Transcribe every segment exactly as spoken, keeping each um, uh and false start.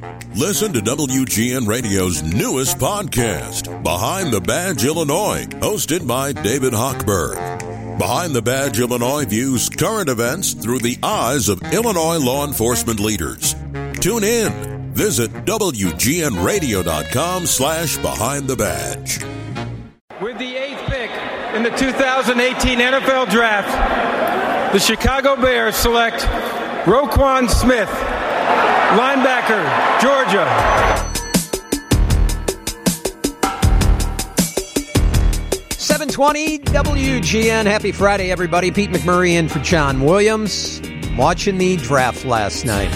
Listen to W G N Radio's newest podcast, Behind the Badge Illinois, hosted by David Hochberg. Behind the Badge Illinois views current events through the eyes of Illinois law enforcement leaders. Tune in. Visit W G N radio dot com slash behind the badge. With the eighth pick in the two thousand eighteen N F L Draft, the Chicago Bears select Roquan Smith, linebacker, Georgia. seven twenty W G N. Happy Friday, everybody. Pete McMurray in for John Williams. Watching the draft last night.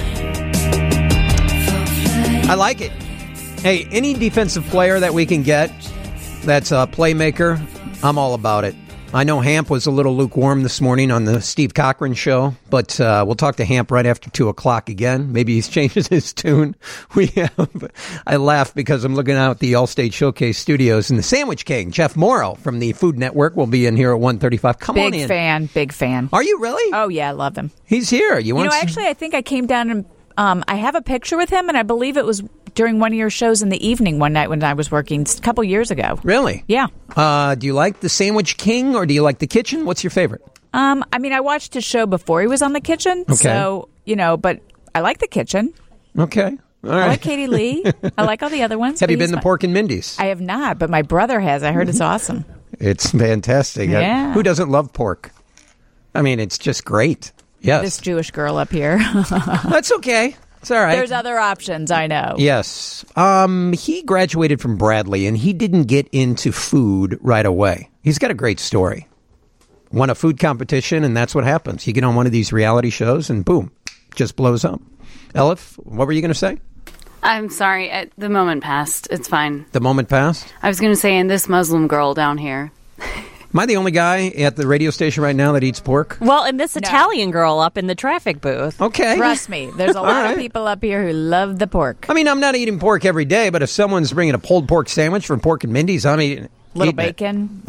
I like it. Hey, any defensive player that we can get that's a playmaker, I'm all about it. I know Hamp was a little lukewarm this morning on the Steve Cochran show, but uh, we'll talk to Hamp right after two o'clock again. Maybe he's changes his tune. We have, I laugh because I'm looking out at the Allstate Showcase Studios and the Sandwich King, Jeff Morrow from the Food Network, will be in here at one thirty-five. Come big on in. Big fan, big fan. Are you really? Oh, yeah, I love him. He's here. You, want you know, some? Actually, I think I came down and um, I have a picture with him, and I believe it was during one of your shows in the evening one night when I was working a couple years ago. Really? Yeah. Uh, do you like the Sandwich King or do you like the Kitchen? What's your favorite? Um, I mean, I watched his show before he was on the Kitchen, okay. So you know, but I like the Kitchen. Okay. All right. I like Katie Lee. I like all the other ones. Have you been to Pork and Mindy's? I have not, but my brother has. I heard it's awesome. It's fantastic. Yeah. Who doesn't love pork? I mean, it's just great. Yes. This Jewish girl up here. That's okay. It's all right. There's other options, I know. Yes. Um, he graduated from Bradley, and he didn't get into food right away. He's got a great story. Won a food competition, and that's what happens. You get on one of these reality shows, and boom, just blows up. Elif, what were you going to say? I'm sorry. Uh, the moment passed. It's fine. The moment passed? I was going to say, and this Muslim girl down here. Am I the only guy at the radio station right now that eats pork? Well, and this No. Italian girl up in the traffic booth. Okay. Trust me, there's a lot right. of people up here who love the pork. I mean, I'm not eating pork every day, but if someone's bringing a pulled pork sandwich from Pork and Mindy's, I'm eating Little eating it. bacon.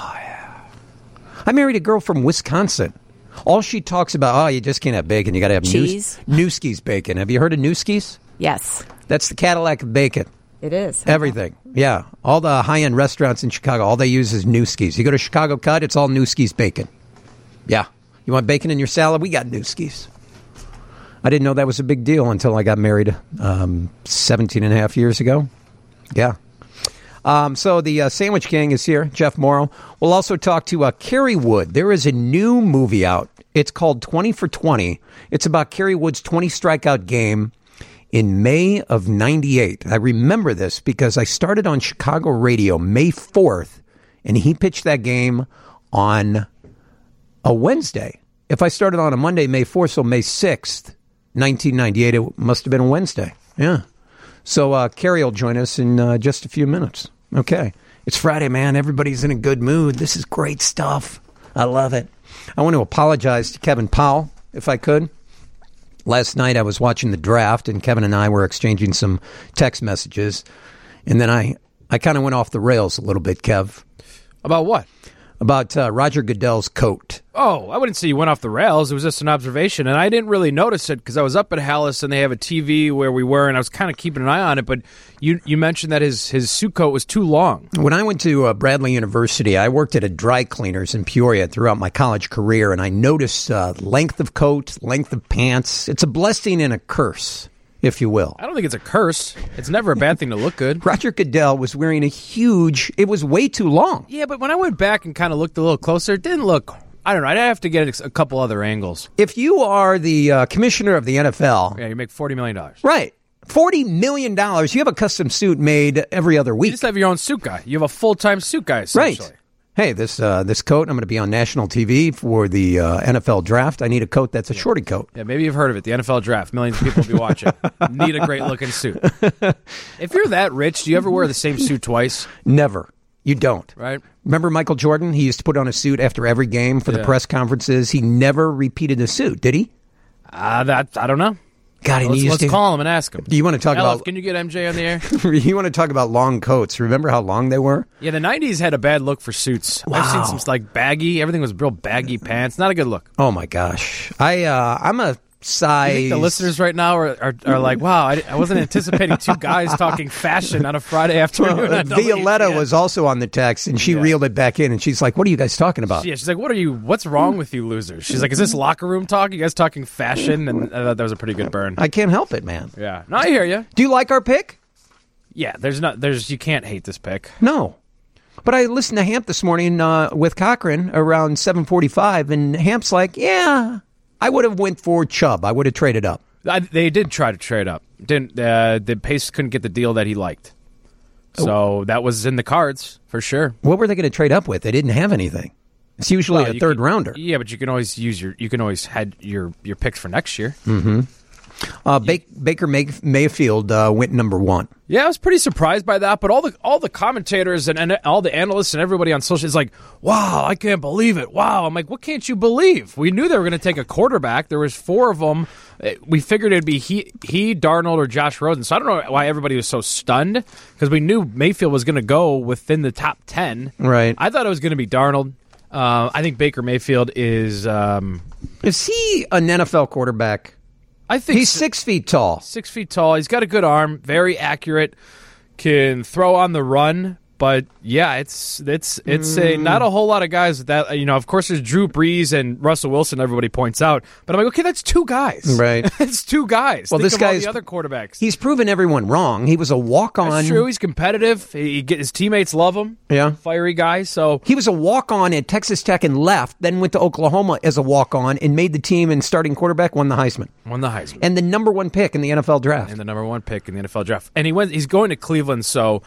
I married a girl from Wisconsin. All she talks about, oh, you just can't have bacon. You got to have Cheese. News- Newski's bacon. Have you heard of Newski's? Yes, That's the Cadillac of bacon. it is. Everything. Yeah. All the high-end restaurants in Chicago, all they use is Newski's. You go to Chicago Cut, it's all Newski's bacon. Yeah. You want bacon in your salad? We got Newski's. I didn't know that was a big deal until I got married um, seventeen and a half years ago. Yeah. Um, so the uh, Sandwich King is here, Jeff Morrow. We'll also talk to uh, Kerry Wood. There is a new movie out. It's called twenty for twenty. It's about Kerry Wood's twenty strikeout game in May of ninety-eight. I remember this because I started on Chicago radio May fourth, and he pitched that game on a Wednesday. If I started on a Monday, May fourth, so May sixth, nineteen ninety-eight, it must have been a Wednesday. Yeah. So uh, Kerry will join us in uh, just a few minutes. Okay. It's Friday, man. Everybody's in a good mood. This is great stuff. I love it. I want to apologize to Kevin Powell, if I could. Last night I was watching the draft, and Kevin and I were exchanging some text messages. And then I, I kind of went off the rails a little bit, Kev. About what? About uh, Roger Goodell's coat. Oh, I wouldn't say you went off the rails. It was just an observation, and I didn't really notice it because I was up at Hallis, and they have a T V where we were, and I was kind of keeping an eye on it. But you you mentioned that his, his suit coat was too long. When I went to uh, Bradley University, I worked at a dry cleaners in Peoria throughout my college career, and I noticed uh, length of coat, length of pants. It's a blessing and a curse, if you will. I don't think it's a curse. It's never a bad thing to look good. Roger Goodell was wearing a huge, it was way too long. Yeah, but when I went back and kind of looked a little closer, it didn't look, I don't know, I'd have to get a couple other angles. If you are the uh, commissioner of the N F L. Yeah, you make forty million dollars. Right. forty million dollars. You have a custom suit made every other week. You just have your own suit guy. You have a full-time suit guy, essentially. Right. Hey, this uh, this coat, I'm going to be on national T V for the uh, N F L draft. I need a coat that's a shorty coat. Yeah, maybe you've heard of it, the N F L draft. Millions of people will be watching. Need a great-looking suit. If you're that rich, do you ever wear the same suit twice? Never. You don't. Right. Remember Michael Jordan? He used to put on a suit after every game for the Yeah. press conferences. He never repeated the suit, did he? Uh, that I don't know. God, he Let's, used let's to. call him and ask him. Do you want to talk Elif, about? can you get M J on the air? You want to talk about long coats? Remember how long they were? Yeah, the nineties had a bad look for suits. Wow. I've seen some like baggy. Everything was real baggy pants. Not a good look. Oh my gosh! I uh, I'm a size. You think the listeners right now are, are, are like, wow, I, I wasn't anticipating two guys talking fashion on a Friday afternoon. Well, on Violetta W G N. was also on the text, and she Yeah. reeled it back in, and she's like, what are you guys talking about? Yeah, she's like, what are you, what's wrong with you losers? She's like, is this locker room talk? You guys talking fashion? And I thought that was a pretty good burn. I can't help it, man. Yeah. No, I hear you. Do you like our pick? Yeah, there's not, there's, you can't hate this pick. No. But I listened to Hamp this morning uh, with Cochran around seven forty-five, and Hamp's like, yeah, I would have went for Chubb. I would have traded up. I, they did try to trade up. Didn't uh, the Pace couldn't get the deal that he liked. So Oh. that was in the cards for sure. What were they going to trade up with? They didn't have anything. It's usually Well, a you third can- rounder. Yeah, but you can always use your you can always head your your picks for next year. Mm-hmm. Uh, ba- Baker May- Mayfield uh, went number one. Yeah, I was pretty surprised by that, but all the all the commentators and, and all the analysts and everybody on social is like, "Wow, I can't believe it! Wow!" I'm like, "What can't you believe?" We knew they were going to take a quarterback. There was four of them. We figured it'd be he, he, Darnold, or Josh Rosen. So I don't know why everybody was so stunned because we knew Mayfield was going to go within the top ten. Right. I thought it was going to be Darnold. Uh, I think Baker Mayfield is. Um, Is he an N F L quarterback? I think He's six feet tall. Six feet tall. He's got a good arm, very accurate, can throw on the run. But yeah, it's it's it's a not a whole lot of guys that you know. Of course, there's Drew Brees and Russell Wilson. Everybody points out, but I'm like, okay, that's two guys, Right. It's two guys. Well, Think this of all guy's the other quarterbacks. He's proven everyone wrong. He was a walk-on. That's true. He's competitive. He get his teammates love him. Yeah. Fiery guy. So He was a walk-on at Texas Tech and left, then went to Oklahoma as a walk-on and made the team and starting quarterback, won the Heisman. won the Heisman. And the number one pick in the N F L draft. and the number one pick in the N F L draft. And he went. He's going to Cleveland, so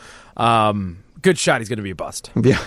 um, good shot. He's going to be a bust. Yeah.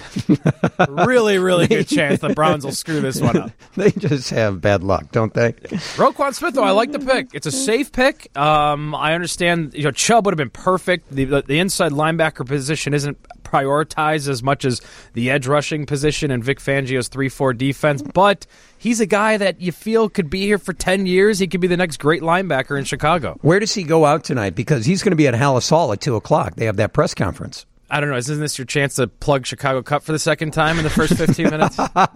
Really, really good chance the Browns will screw this one up. They just have bad luck, don't they? Roquan Smith, though, I like the pick. It's a safe pick. Um, I understand. You know, Chubb would have been perfect. The, the the inside linebacker position isn't prioritized as much as the edge rushing position in Vic Fangio's three four defense, but he's a guy that you feel could be here for ten years. He could be the next great linebacker in Chicago. Where does he go out tonight? Because he's going to be at Hallis Hall at two o'clock. They have that press conference. I don't know. Isn't this your chance to plug Chicago Cup for the second time in the first fifteen minutes?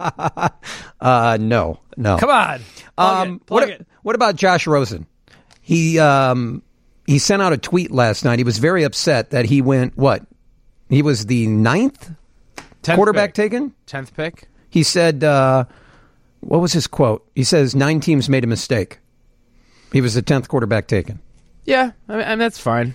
Uh, no, no. Come on. Plug Um, it. Plug what, it. what about Josh Rosen? He um, he sent out a tweet last night. He was very upset that he went, what? He was the ninth Tenth quarterback pick. taken? Tenth pick? He said, uh, what was his quote? He says, nine teams made a mistake. He was the tenth quarterback taken. Yeah, I mean, and that's fine.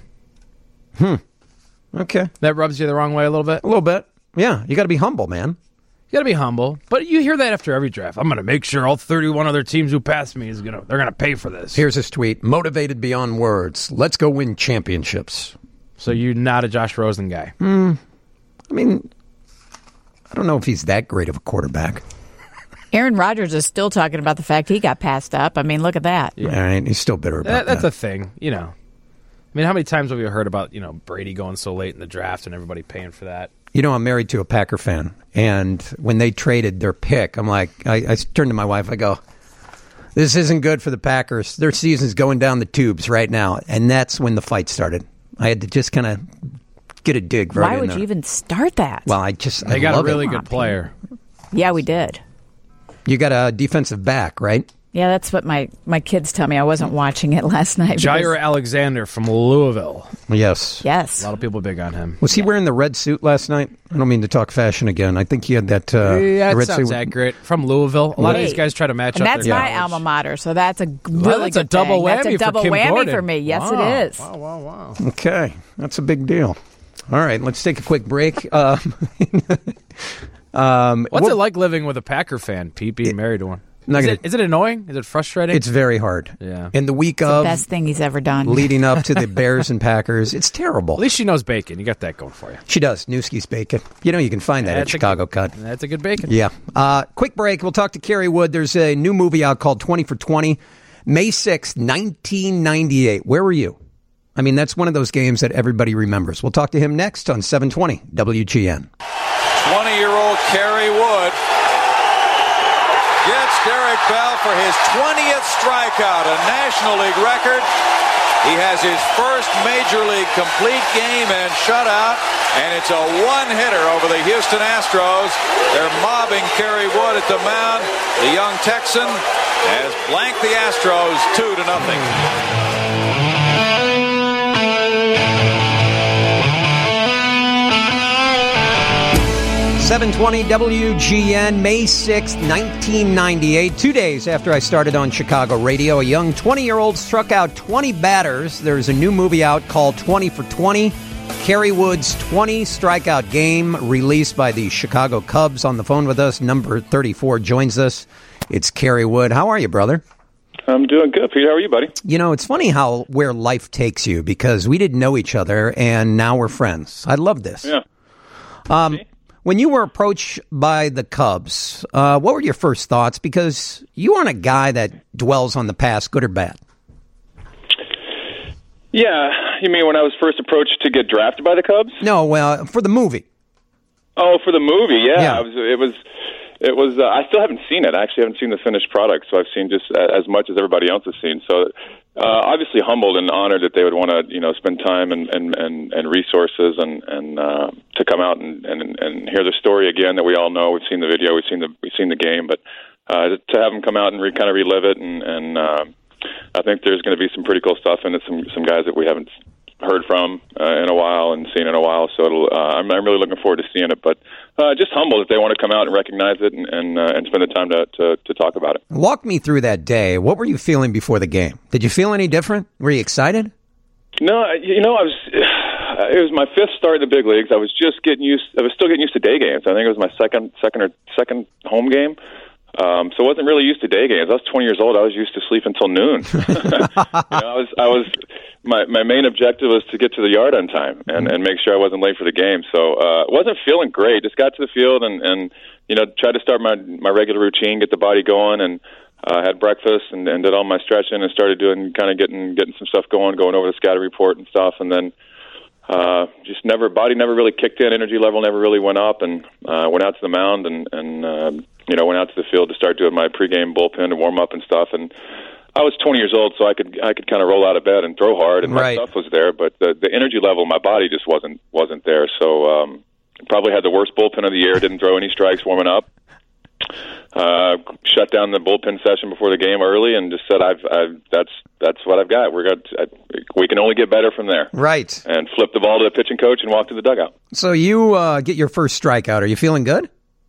Okay. That rubs you the wrong way a little bit. A little bit. Yeah, you got to be humble, man. You got to be humble, but you hear that after every draft. I'm going to make sure all thirty-one other teams who passed me is going to they're going to pay for this. Here's his tweet. Motivated beyond words. Let's go win championships. So you're not a Josh Rosen guy. I mean, I don't know if he's that great of a quarterback. Aaron Rodgers is still talking about the fact he got passed up. I mean, look at that. All right, he's still bitter about That, that's that. a thing, you know. I mean, how many times have we heard about, you know, Brady going so late in the draft and everybody paying for that? You know, I'm married to a Packer fan, and when they traded their pick, I'm like, I, I turned to my wife, I go, this isn't good for the Packers. Their season's going down the tubes right now, and that's when the fight started. I had to just kind of get a dig right Why in would there. you even start that? Well, I just They I got a love really it. good player. Yeah, we did. You got a defensive back, right? Yeah, that's what my, my kids tell me. I wasn't watching it last night. because- Jair Alexander from Louisville. Yes. Yes. A lot of people big on him. Was he wearing the red suit last night? I don't mean to talk fashion again. I think he had that uh, yeah, that red sounds suit. accurate. From Louisville. A lot of Hey. these guys try to match And up that's their my college. alma mater, so that's a g- really that's a good double thing. That's whammy a for double Kim whammy Gordon. for me. Yes, Wow. it is. Wow, wow, wow. Okay, that's a big deal. All right, let's take a quick break. Uh, um, What's well, it like living with a Packer fan, Pete, being married to one? not Is gonna- it, is it annoying? Is it frustrating? It's very hard. Yeah. In the week The of best thing he's ever done. leading up to the Bears and Packers, it's terrible. At least she knows bacon. You got that going for you. She does. Newski's Bacon. You know, you can find that at That's a Chicago good- Cut. That's a good bacon. Yeah. Uh, quick break. We'll talk to Kerry Wood. There's a new movie out called twenty for twenty. May sixth, nineteen ninety-eight. Where were you? I mean, that's one of those games that everybody remembers. We'll talk to him next on seven twenty W G N. twenty-year-old Kerry Wood gets Derek Bell for his twentieth strikeout, a National League record. He has his first Major League complete game and shutout, and it's a one-hitter over the Houston Astros. They're mobbing Kerry Wood at the mound. The young Texan has blanked the Astros two to nothing. seven twenty W G N, May sixth, nineteen ninety-eight. Two days after I started on Chicago radio, a young twenty-year-old struck out twenty batters. There's a new movie out called twenty for twenty. Kerry Wood's twenty strikeout game, released by the Chicago Cubs. On the phone with us, number thirty-four joins us. It's Kerry Wood. How are you, brother? I'm doing good, Pete. How are you, buddy? You know, it's funny how where life takes you, because we didn't know each other, and now we're friends. I love this. Yeah. Um, when you were approached by the Cubs, uh, what were your first thoughts? Because you aren't a guy that dwells on the past, good or bad. Yeah. You mean when I was first approached to get drafted by the Cubs? No, well, for the movie. Oh, for the movie, yeah. Yeah. It was. It was. It was uh, I still haven't seen it. I actually haven't seen the finished product, so I've seen just as much as everybody else has seen. So, uh, obviously humbled and honored that they would want to, you know, spend time and and, and, and resources and and uh, to come out and, and and hear the story again that we all know. We've seen the video, we've seen the we've seen the game, but uh, to have them come out and re, kind of relive it, and and uh, I think there's going to be some pretty cool stuff in it. Some some guys that we haven't heard from uh, in a while and seen in a while. So it'll, uh, I'm, I'm really looking forward to seeing it. But uh, just humbled that they want to come out and recognize it and and, uh, and spend the time to, to to talk about it. Walk me through that day. What were you feeling before the game? Did you feel any different? Were you excited? No, you know, I was. It was my fifth start in the big leagues. I was just getting used. I was still getting used to day games. I think it was my second, second or second home game. Um, so I wasn't really used to day games. I was twenty years old. I was used to sleep until noon. you know, I was. I was. My my main objective was to get to the yard on time and, and make sure I wasn't late for the game. So uh, wasn't feeling great. Just got to the field and, and you know tried to start my my regular routine, get the body going, and uh, had breakfast and, and did all my stretching and started doing kind of getting getting some stuff going, going over the scatter report and stuff, and then uh, just never body never really kicked in, energy level never really went up, and uh, went out to the mound and and uh, you know went out to the field to start doing my pregame bullpen and warm up and stuff. And I was twenty years old, so I could I could kind of roll out of bed and throw hard, and right. my stuff was there, but the, the energy level in my body just wasn't wasn't there. So um, probably had the worst bullpen of the year. Didn't throw any strikes warming up. Uh, shut down the bullpen session before the game early, and just said, "I've, I've that's that's what I've got. We're got I, we can only get better from there." Right. And flipped the ball to the pitching coach and walked to the dugout. So you uh, get your first strikeout. Are you feeling good?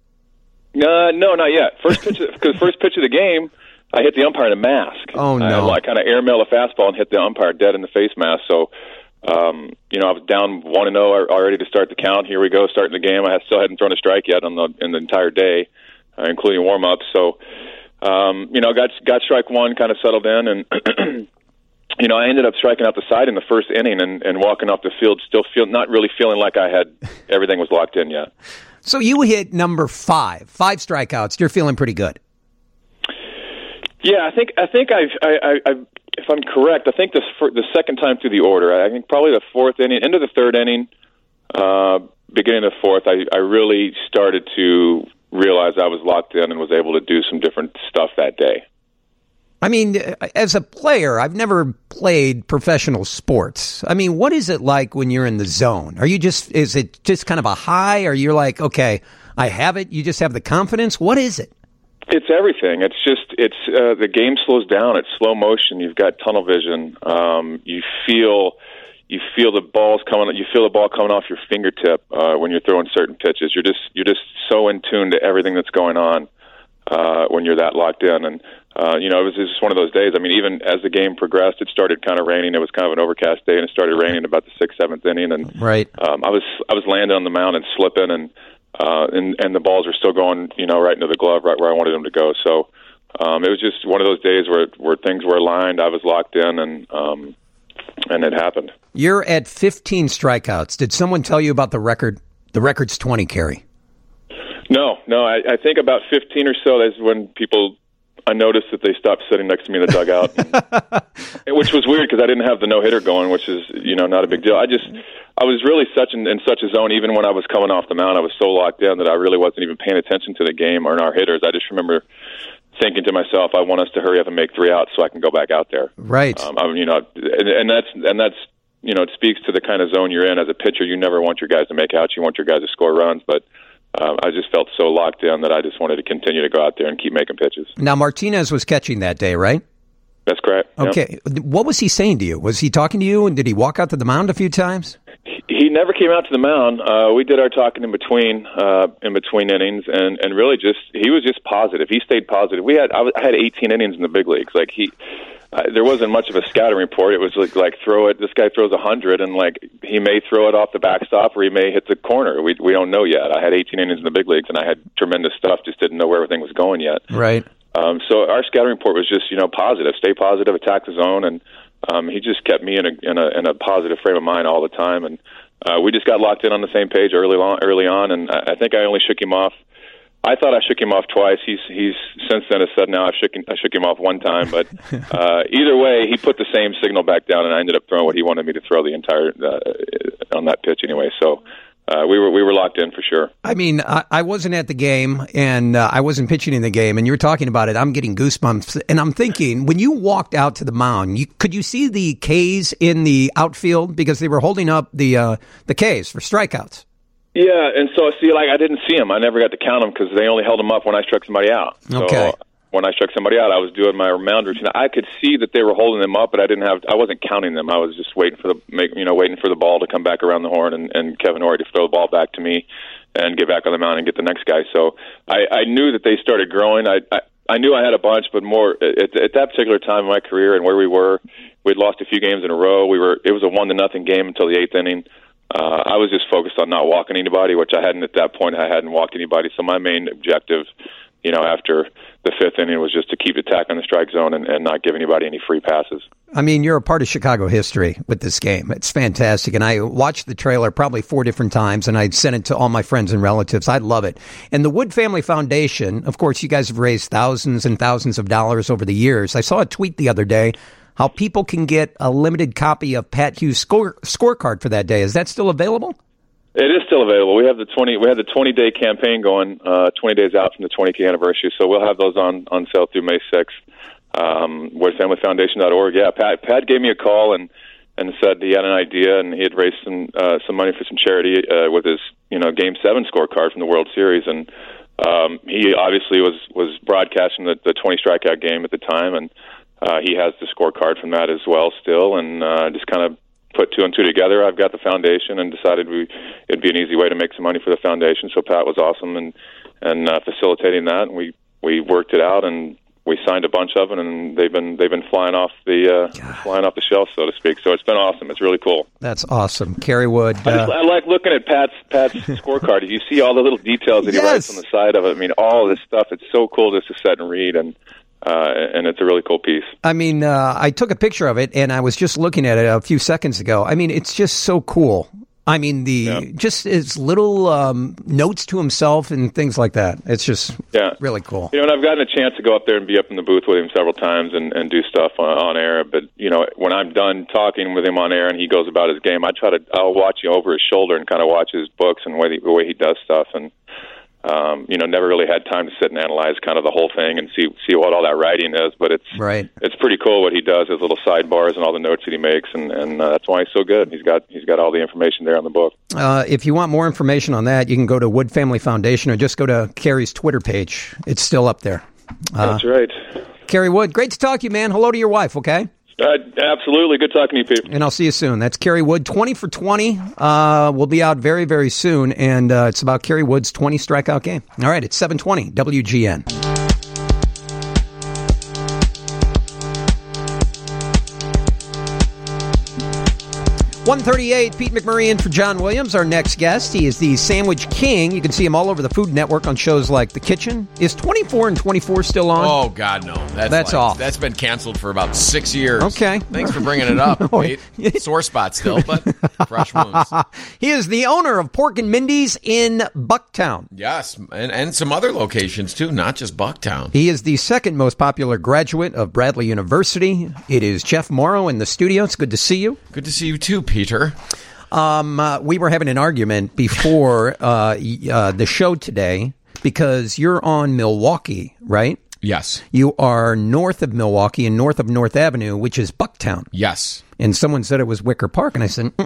Uh, no, not yet. First pitch, because first pitch of the game, I hit the umpire in a mask. Oh, no. I, I kind of airmailed a fastball and hit the umpire dead in the face mask. So, um, you know, I was down one and zero already to start the count. Here we go, starting the game. I still hadn't thrown a strike yet on the in the entire day, uh, including warm up. So, um, you know, got got strike one, kind of settled in, and you know, I ended up striking out the side in the first inning and, and walking off the field, still feel not really feeling like I had everything was locked in yet. So you hit number five, five strikeouts. You're feeling pretty good. Yeah, I think I think I've, I, I, I if I'm correct, I think this for the second time through the order. I think probably the fourth inning, end of the third inning, uh, beginning of the fourth. I, I really started to realize I was locked in and was able to do some different stuff that day. I mean, as a player, I've never played professional sports. I mean, what is it like when you're in the zone? Are you just, is it just kind of a high, or you're like, okay, I have it, you just have the confidence? What is it? It's everything. It's just, it's, uh, the game slows down. It's slow motion. You've got tunnel vision. Um, you feel, you feel the balls coming, you feel the ball coming off your fingertip, uh, when you're throwing certain pitches. You're just, you're just so in tune to everything that's going on, uh, when you're that locked in. And, Uh, you know, it was just one of those days. I mean, even as the game progressed, it started kind of raining. It was kind of an overcast day, and it started raining about the sixth, seventh inning. And right, um, I was I was landing on the mound and slipping, and uh, and and the balls were still going, you know, right into the glove, right where I wanted them to go. So um, it was just one of those days where where things were aligned. I was locked in, and um, and it happened. You're at fifteen strikeouts. Did someone tell you about the record? The record's twenty, Kerry. No, no. I, I think about fifteen or so. That's when people. I noticed that they stopped sitting next to me in the dugout, and, which was weird because I didn't have the no-hitter going, which is, you know, not a big deal. I just, I was really such in, in such a zone, even when I was coming off the mound, I was so locked in that I really wasn't even paying attention to the game or our hitters. I just remember thinking to myself, I want us to hurry up and make three outs so I can go back out there. Right. Um, I mean, you know, and, and that's, and that's, you know, it speaks to the kind of zone you're in as a pitcher. You never want your guys to make outs. You want your guys to score runs, but uh, I just felt so locked in that I just wanted to continue to go out there and keep making pitches. Now, Martinez was catching that day, right? That's correct. Okay. Yep. What was he saying to you? Was he talking to you, and did he walk out to the mound a few times? He never came out to the mound. Uh, we did our talking in between, uh, in between innings, and, and really just he was just positive. He stayed positive. We had I, was, I had eighteen innings in the big leagues. Like he, uh, there wasn't much of a scouting report. It was like, like throw it. This guy throws a hundred, and like he may throw it off the backstop or he may hit the corner. We we don't know yet. I had eighteen innings in the big leagues, and I had tremendous stuff. Just didn't know where everything was going yet. Right. Um, so our scouting report was just you know positive. Stay positive. Attack the zone, and um, he just kept me in a in a in a positive frame of mind all the time. And Uh, we just got locked in on the same page early on, early on, and I, I think I only shook him off. I thought I shook him off twice. He's he's since then has said now I shook him, I shook him off one time. But uh, either way, he put the same signal back down, and I ended up throwing what he wanted me to throw the entire uh, on that pitch anyway. So. Uh, we were we were locked in for sure. I mean, I, I wasn't at the game, and uh, I wasn't pitching in the game, and you were talking about it. I'm getting goosebumps, and I'm thinking, when you walked out to the mound, you, could you see the K's in the outfield because they were holding up the uh, the K's for strikeouts? Yeah, and so see, like I didn't see them. I never got to count them because they only held them up when I struck somebody out. So, okay. When I struck somebody out, I was doing my mound routine. I could see that they were holding them up, but I didn't have. I wasn't counting them. I was just waiting for the, make, you know, waiting for the ball to come back around the horn and, and Kevin Horry to throw the ball back to me and get back on the mound and get the next guy. So I, I knew that they started growing. I, I I knew I had a bunch, but more at, at that particular time in my career and where we were, we'd lost a few games in a row. We were. It was a one to nothing game until the eighth inning. Uh, I was just focused on not walking anybody, which I hadn't at that point. I hadn't walked anybody. So my main objective, you know, after the fifth inning was just to keep attacking the strike zone and, and not give anybody any free passes. I mean, you're a part of Chicago history with this game. It's fantastic. And I watched the trailer probably four different times, and I sent it to all my friends and relatives. I love it. And the Wood Family Foundation, of course, you guys have raised thousands and thousands of dollars over the years. I saw a tweet the other day how people can get a limited copy of Pat Hughes' score, scorecard for that day. Is that still available? It is still available. We have the twenty. We had the twenty day campaign going, uh, twenty days out from the twentieth anniversary. So we'll have those on, on sale through May sixth. Um, wood family foundation dot org. Yeah, Pat. Pat gave me a call and, and said he had an idea and he had raised some uh, some money for some charity uh, with his you know Game Seven scorecard from the World Series, and um, he obviously was was broadcasting the, the twenty strikeout game at the time, and uh, he has the scorecard from that as well still, and uh, just kind of put two and two together. I've got the foundation and decided we it'd be an easy way to make some money for the foundation. So Pat was awesome and and uh, facilitating that, and we, we worked it out and we signed a bunch of them, and they've been they've been flying off the uh, flying off the shelf, so to speak. So it's been awesome. It's really cool. That's awesome, Kerry Wood. Uh, I, just, I like looking at Pat's Pat's scorecard. You see all the little details that he yes. writes on the side of it. I mean, all this stuff. It's so cool just to sit and read and. Uh, and it's a really cool piece. I mean, uh, I took a picture of it, and I was just looking at it a few seconds ago. I mean, it's just so cool. I mean, the yeah. just his little um, notes to himself and things like that. It's just yeah. really cool. You know, and I've gotten a chance to go up there and be up in the booth with him several times and, and do stuff on, on air. But, you know, when I'm done talking with him on air and he goes about his game, I try to, I'll watch him over his shoulder and kind of watch his books and the way, the way he does stuff. And, Um, you know, never really had time to sit and analyze kind of the whole thing and see see what all that writing is, but it's right. It's pretty cool what he does, his little sidebars and all the notes that he makes, and, and uh, that's why he's so good. He's got he's got all the information there on the book. Uh, if you want more information on that, you can go to Wood Family Foundation or just go to Kerry's Twitter page. It's still up there. Uh, that's right. Kerry Wood, great to talk to you, man. Hello to your wife, okay? Uh, absolutely. Good talking to you, Pete. And I'll see you soon. That's Kerry Wood, twenty for twenty. Uh, we'll be out very, very soon. And uh, it's about Kerry Wood's twenty strikeout game. All right, it's seven twenty W G N. one thirty-eight, Pete McMurray in for John Williams, our next guest. He is the Sandwich King. You can see him all over the Food Network on shows like The Kitchen. Is twenty-four and twenty-four still on? Oh, God, no. That's, That's like, off. That's been canceled for about six years. Okay. Thanks for bringing it up, Pete. Sore spot still, but fresh wounds. He is the owner of Pork and Mindy's in Bucktown. Yes, and, and some other locations, too, not just Bucktown. He is the second most popular graduate of Bradley University. It is Jeff Morrow in the studio. It's good to see you. Good to see you, too, Peter. Um, uh, we were having an argument before uh, uh, the show today because you're on Milwaukee, right? Yes. You are north of Milwaukee and north of North Avenue, which is Bucktown. Yes. And someone said it was Wicker Park, and I said, mm-mm.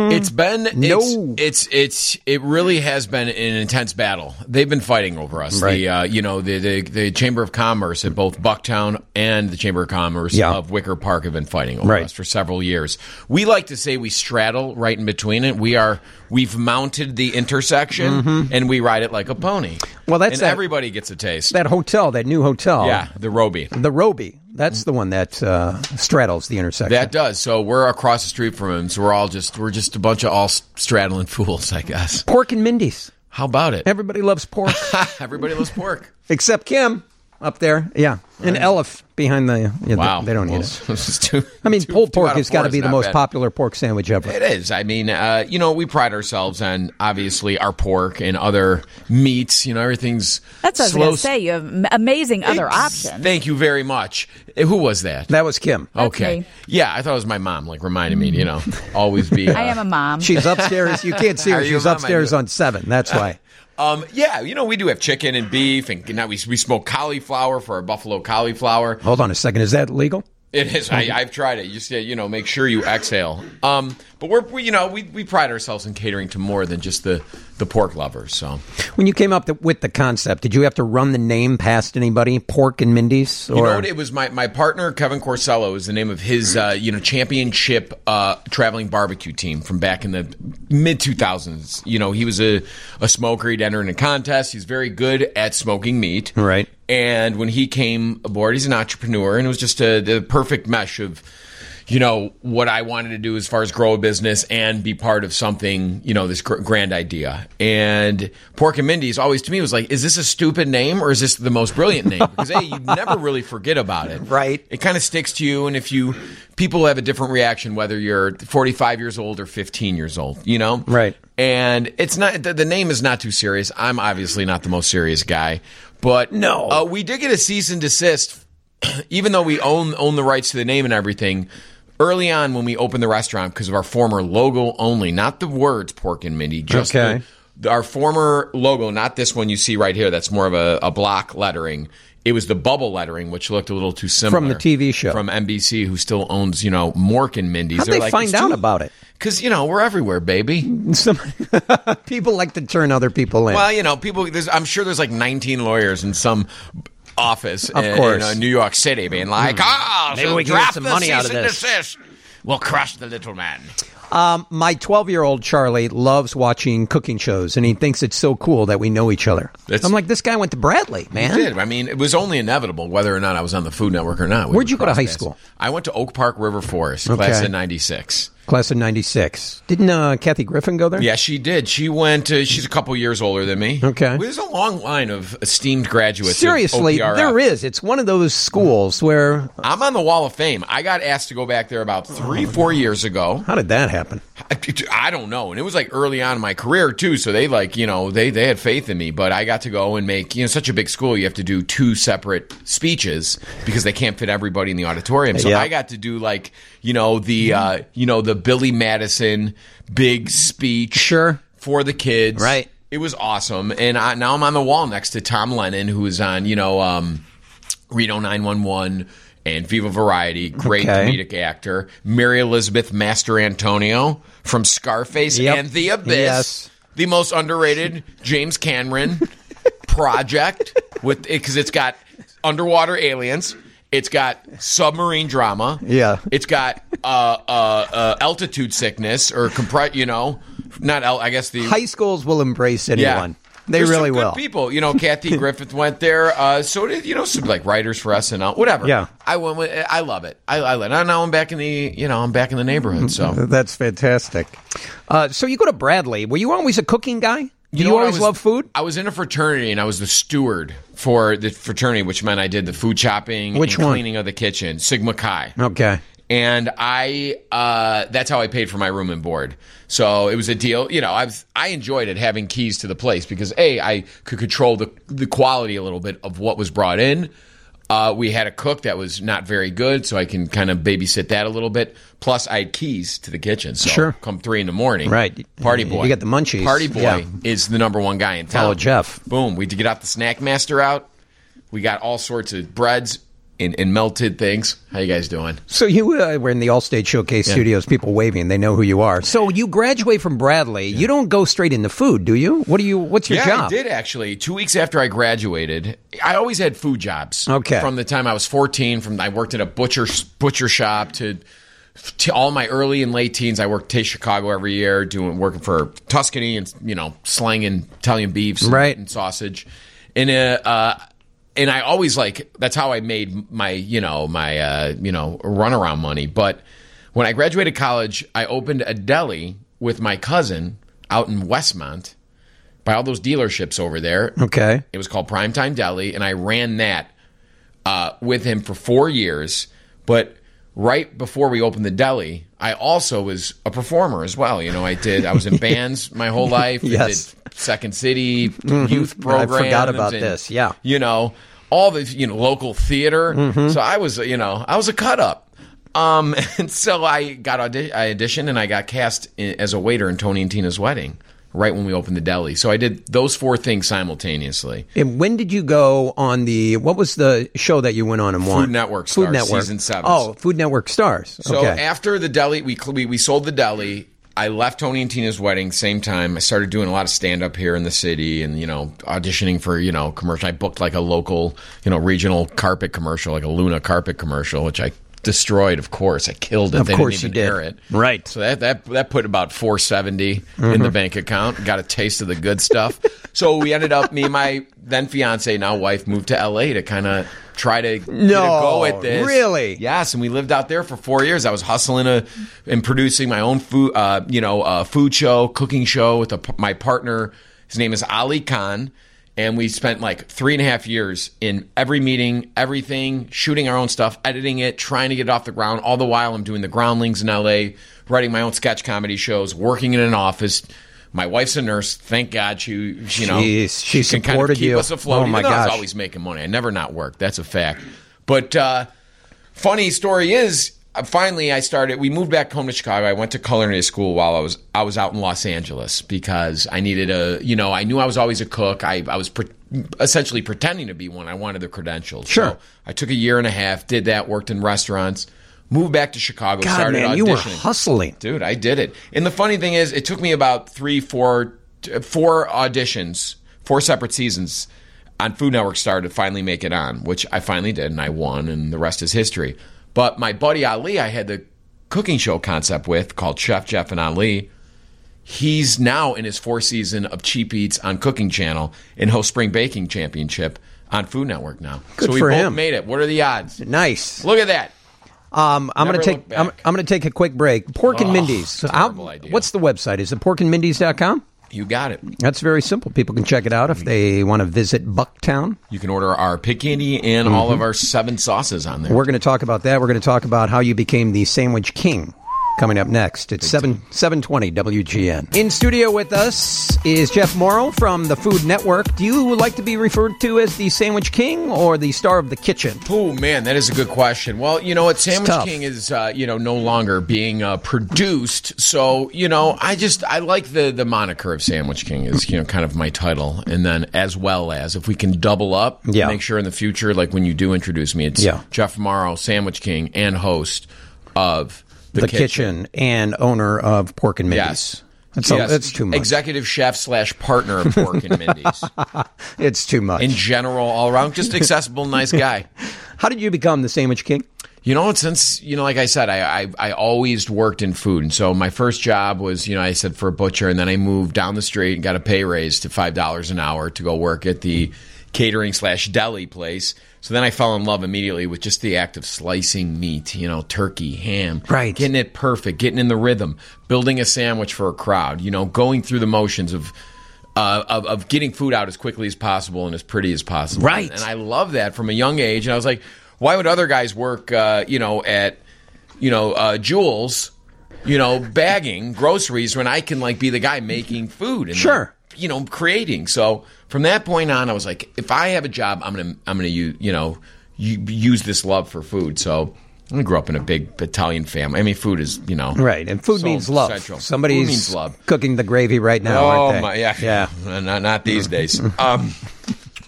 It's been No. it's, it's it's it really has been an intense battle. They've been fighting over us. Right. The uh, you know the, the the Chamber of Commerce at both Bucktown and the Chamber of Commerce Yeah. of Wicker Park have been fighting over Right. us for several years. We like to say we straddle right in between it. We are we've mounted the intersection and we ride it like a pony. Well, that's and that- everybody gets a taste. That hotel, that new hotel. yeah, the Roby. The Roby. That's the one that uh, straddles the intersection. That does. So we're across the street from him. So we're all just we're just a bunch of all straddling fools, I guess. Pork and Mindy's. How about it? Everybody loves pork. Everybody loves pork. Except Kim up there. Yeah. And Elif behind the... Yeah, Wow. They, they don't Well, eat it. it's too- I mean, two- pulled two pork out of has got four to be is the not most bad. popular pork sandwich ever. It is. I mean, uh, you know, we pride ourselves on obviously our pork and other meats. You know, everything's That's what I was slow. going to say. You have m- amazing other Ex- options. Thank you very much. Uh, Who was that? That was Kim. Okay. me. Yeah, I thought it was my mom, like reminding me, you know, always be. Uh, I am a mom. She's upstairs. You can't see her. Are you She's a mom? I upstairs knew it. on seven. That's why. Um, yeah, you know, we do have chicken and beef, and now we we smoke cauliflower for our buffalo cauliflower. Hold on a second. Is that legal? It is. I, I've tried it. You say, you know, make sure you exhale. Um, but we're, we, you know, we, we pride ourselves in catering to more than just the, the pork lovers. So, When you came up the, with the concept, did you have to run the name past anybody? Pork and Mindy's? Or? you know what? It was my, my partner, Kevin Corsello, is the name of his, uh, you know, championship uh, traveling barbecue team from back in the mid two thousands. You know, he was a, a smoker. He'd entered in a contest. He's very good at smoking meat. Right. And when he came aboard, he's an entrepreneur, and it was just a, the perfect mesh of, you know, what I wanted to do as far as grow a business and be part of something, you know, this gr- grand idea. And Pork and Mindy's always to me was like, is this a stupid name or is this the most brilliant name? Because, hey, you never really forget about it. Right. It kind of sticks to you. And if you, people have a different reaction whether you're forty-five years old or fifteen years old, you know? Right. And it's not, the, the name is not too serious. I'm obviously not the most serious guy. But No. uh, we did get a cease and desist, even though we own own the rights to the name and everything. Early on, when we opened the restaurant, because of our former logo only, not the words Pork and Mindy, just Okay. the, our former logo, not this one you see right here. That's more of a, a block lettering. It was the bubble lettering, which looked a little too similar From the T V show. from N B C, who still owns, you know, Mork and Mindy's. How'd They're they like, find "It's out too-" about it? Because, you know, we're everywhere, baby. Some people like to turn other people in. Well, you know, people. There's, I'm sure there's like nineteen lawyers in some office Of in, course. in uh, New York City being like, "Ah, Maybe so we can get draft some the money out cease of and this." desist. We'll crush the little man." Um, my twelve-year-old Charlie loves watching cooking shows, and he thinks it's so cool that we know each other. That's- I'm like, this guy went to Bradley, man. I did. I mean, it was only inevitable whether or not I was on the Food Network or not. We Where'd would you go to cross high paths. school? I went to Oak Park River Forest, Okay. class of ninety-six. Class of ninety-six. Didn't uh, Kathy Griffin go there? Yeah, she did. She went. Uh, she's a couple years older than me. Okay. There's a long line of esteemed graduates. Seriously, of O P R F. there is. It's one of those schools where... I'm on the Wall of Fame. I got asked to go back there about three, four years ago. How did that happen? I, I don't know. And it was like early on in my career too. So they like, you know, they, they had faith in me, but I got to go and make, you know, such a big school. You have to do two separate speeches because they can't fit everybody in the auditorium. So Yeah. I got to do like, you know, the, uh, you know, the Billy Madison big speech Sure. for the kids. Right. It was awesome. And I, now I'm on the wall next to Tom Lennon, who is on, you know, um, Reno nine one one and Viva Variety, great Okay. comedic actor. Mary Elizabeth Master Antonio from Scarface Yep. and The Abyss. Yes. The most underrated James Cameron project with because it's got underwater aliens. It's got submarine drama. Yeah. It's got uh, uh, uh, altitude sickness or compress. You know, not el- I guess the High schools will embrace anyone. They There's really some good will. people, you know, Kathy Griffith went there. Uh, so did you know some like writers for S N L, whatever. Yeah. I went. With, I love it. I, I love it. Now I'm back in the, you know, I'm back in the neighborhood. So That's fantastic. Uh, so you go to Bradley. Were you always a cooking guy? Do you, know what? I always was- love food? I was in a fraternity and I was the steward for the fraternity, which meant I did the food chopping, Which and one? cleaning of the kitchen, Sigma Chi. Okay. And I, uh, that's how I paid for my room and board. So it was a deal. You know, I've I enjoyed it having keys to the place because a I could control the the quality a little bit of what was brought in. Uh, we had a cook that was not very good, so I can kind of babysit that a little bit. Plus, I had keys to the kitchen. So Sure. come three in the morning, Right. Party You boy, got the munchies. Party boy Yeah. is the number one guy in town. Follow Jeff. Boom. We had to get out the snack master out. We got all sorts of breads in, in melted things. How you guys doing? So you uh, were in the Allstate Showcase Yeah. Studios, people waving, they know who you are. So you graduate from Bradley. You don't go straight into food, do you? What do you? What's your yeah, job? I did actually. Two weeks after I graduated, I always had food jobs. Okay. From the time I was fourteen, from I worked at a butcher butcher shop to, to all my early and late teens. I worked Taste Chicago every year, doing working for Tuscany and you know slanging Italian beefs and, Right. and sausage. And uh, uh, and I always like that's how I made my you know my uh, you know runaround money. But when I graduated college, I opened a deli with my cousin out in Westmont by all those dealerships over there. Okay. It was called Primetime Deli, and I ran that uh, with him for four years. But right before we opened the deli, I also was a performer as well. You know, I did. I was in bands my whole life. Yes. I did Second City youth programs. I forgot about and, this. Yeah. You know, all the you know local theater. Mm-hmm. So I was you know I was a cut up. Um, and so I got audi- I auditioned and I got cast in, as a waiter in Tony and Tina's wedding right when we opened the deli. So I did those four things simultaneously. And when did you go on the? What was the show that you went on and won? Food Network Food Stars, Network season seven. Oh, Food Network Stars. So okay. after the deli, we, we we sold the deli. I left Tony and Tina's wedding same time. I started doing a lot of stand up here in the city, and you know auditioning for you know commercial. I booked like a local you know regional carpet commercial, like a Luna carpet commercial, which I destroyed. Of course, I killed it. Of they course didn't you even did. air it. Right. So that that that put about four seventy Mm-hmm. in the bank account. Got a taste of the good stuff. So we ended up. Me and my then fiance, now wife, moved to L A to kind of try to get a No, go at this. really? Yes, and we lived out there for four years. I was hustling a, and producing my own food, uh, you know, uh, food show, cooking show with a, my partner. His name is Ali Khan, and we spent like three and a half years in every meeting, everything, shooting our own stuff, editing it, trying to get it off the ground. All the while, I'm doing the groundlings in L A, writing my own sketch comedy shows, working in an office. My wife's a nurse. Thank God she, you know, Jeez, she can kind of supported keep you. us afloat. Oh, my even though I was gosh. always making money. I never not worked. That's a fact. But uh, funny story is, uh, finally I started. We moved back home to Chicago. I went to culinary school while I was I was out in Los Angeles because I needed a. You know, I knew I was always a cook. I I was pre- essentially pretending to be one. I wanted the credentials. Sure. So I took a year and a half. Did that. Worked in restaurants. Moved back to Chicago. God, started man, auditioning. you were hustling. Dude, I did it. And the funny thing is, it took me about three, four, t- four auditions, four separate seasons on Food Network Star to finally make it on, which I finally did, and I won, and the rest is history. But my buddy Ali, I had the cooking show concept with, called Chef Jeff and Ali. He's now in his fourth season of Cheap Eats on Cooking Channel and hosts Spring Baking Championship on Food Network now. Good so we for both him. made it. What are the odds? Nice. Look at that. Um, I'm going Never to look take. back. I'm, I'm going to take a quick break. Pork and Oh, Mindy's. terrible How- idea. What's the website? Is it pork and mindy's dot com? You got it. That's very simple. People can check it out if they want to visit Bucktown. You can order our pig candy and all of our seven sauces on there. We're going to talk about that. We're going to talk about how you became the Sandwich King. Coming up next, it's seven seven twenty W G N. In studio with us is Jeff Morrow from the Food Network. Do you like to be referred to as the Sandwich King or the star of the kitchen? Oh, man, that is a good question. Well, you know what? Sandwich tough. King is, uh, you know, no longer being uh, produced. So, you know, I just, I like the, the moniker of Sandwich King is, you know, kind of my title. And then as well as, if we can double up, Yeah. make sure in the future, like when you do introduce me, it's Yeah. Jeff Morrow, Sandwich King, and host of The, The, kitchen. and owner of Pork and Mindy's. Yes. That's, a- Yes. that's too much. Executive chef slash partner of Pork and Mindy's. It's too much. In general, all around, just accessible, nice guy. How did you become the Sandwich King? You know, since, you know, like I said, I, I I always worked in food. And so my first job was, you know, I said for a butcher, and then I moved down the street and got a pay raise to five dollars an hour to go work at the catering slash deli place. So then I fell in love immediately with just the act of slicing meat, you know, turkey, ham, Right. getting it perfect, getting in the rhythm, building a sandwich for a crowd, you know, going through the motions of uh, of, of getting food out as quickly as possible and as pretty as possible. Right. And I love that from a young age. And I was like, why would other guys work, uh, you know, at, you know, uh, Jewel's, you know, bagging groceries when I can, like, be the guy making food and, Sure. like, you know, creating. So from that point on, I was like, if I have a job, I'm gonna, I'm gonna use, you know, you, use this love for food. So I grew up in a big Italian family. I mean, food is, you know, Right, and food so means love. central. Somebody's Food means love. cooking the gravy right now, Oh aren't they? my, yeah, Yeah. not, not these days. Um,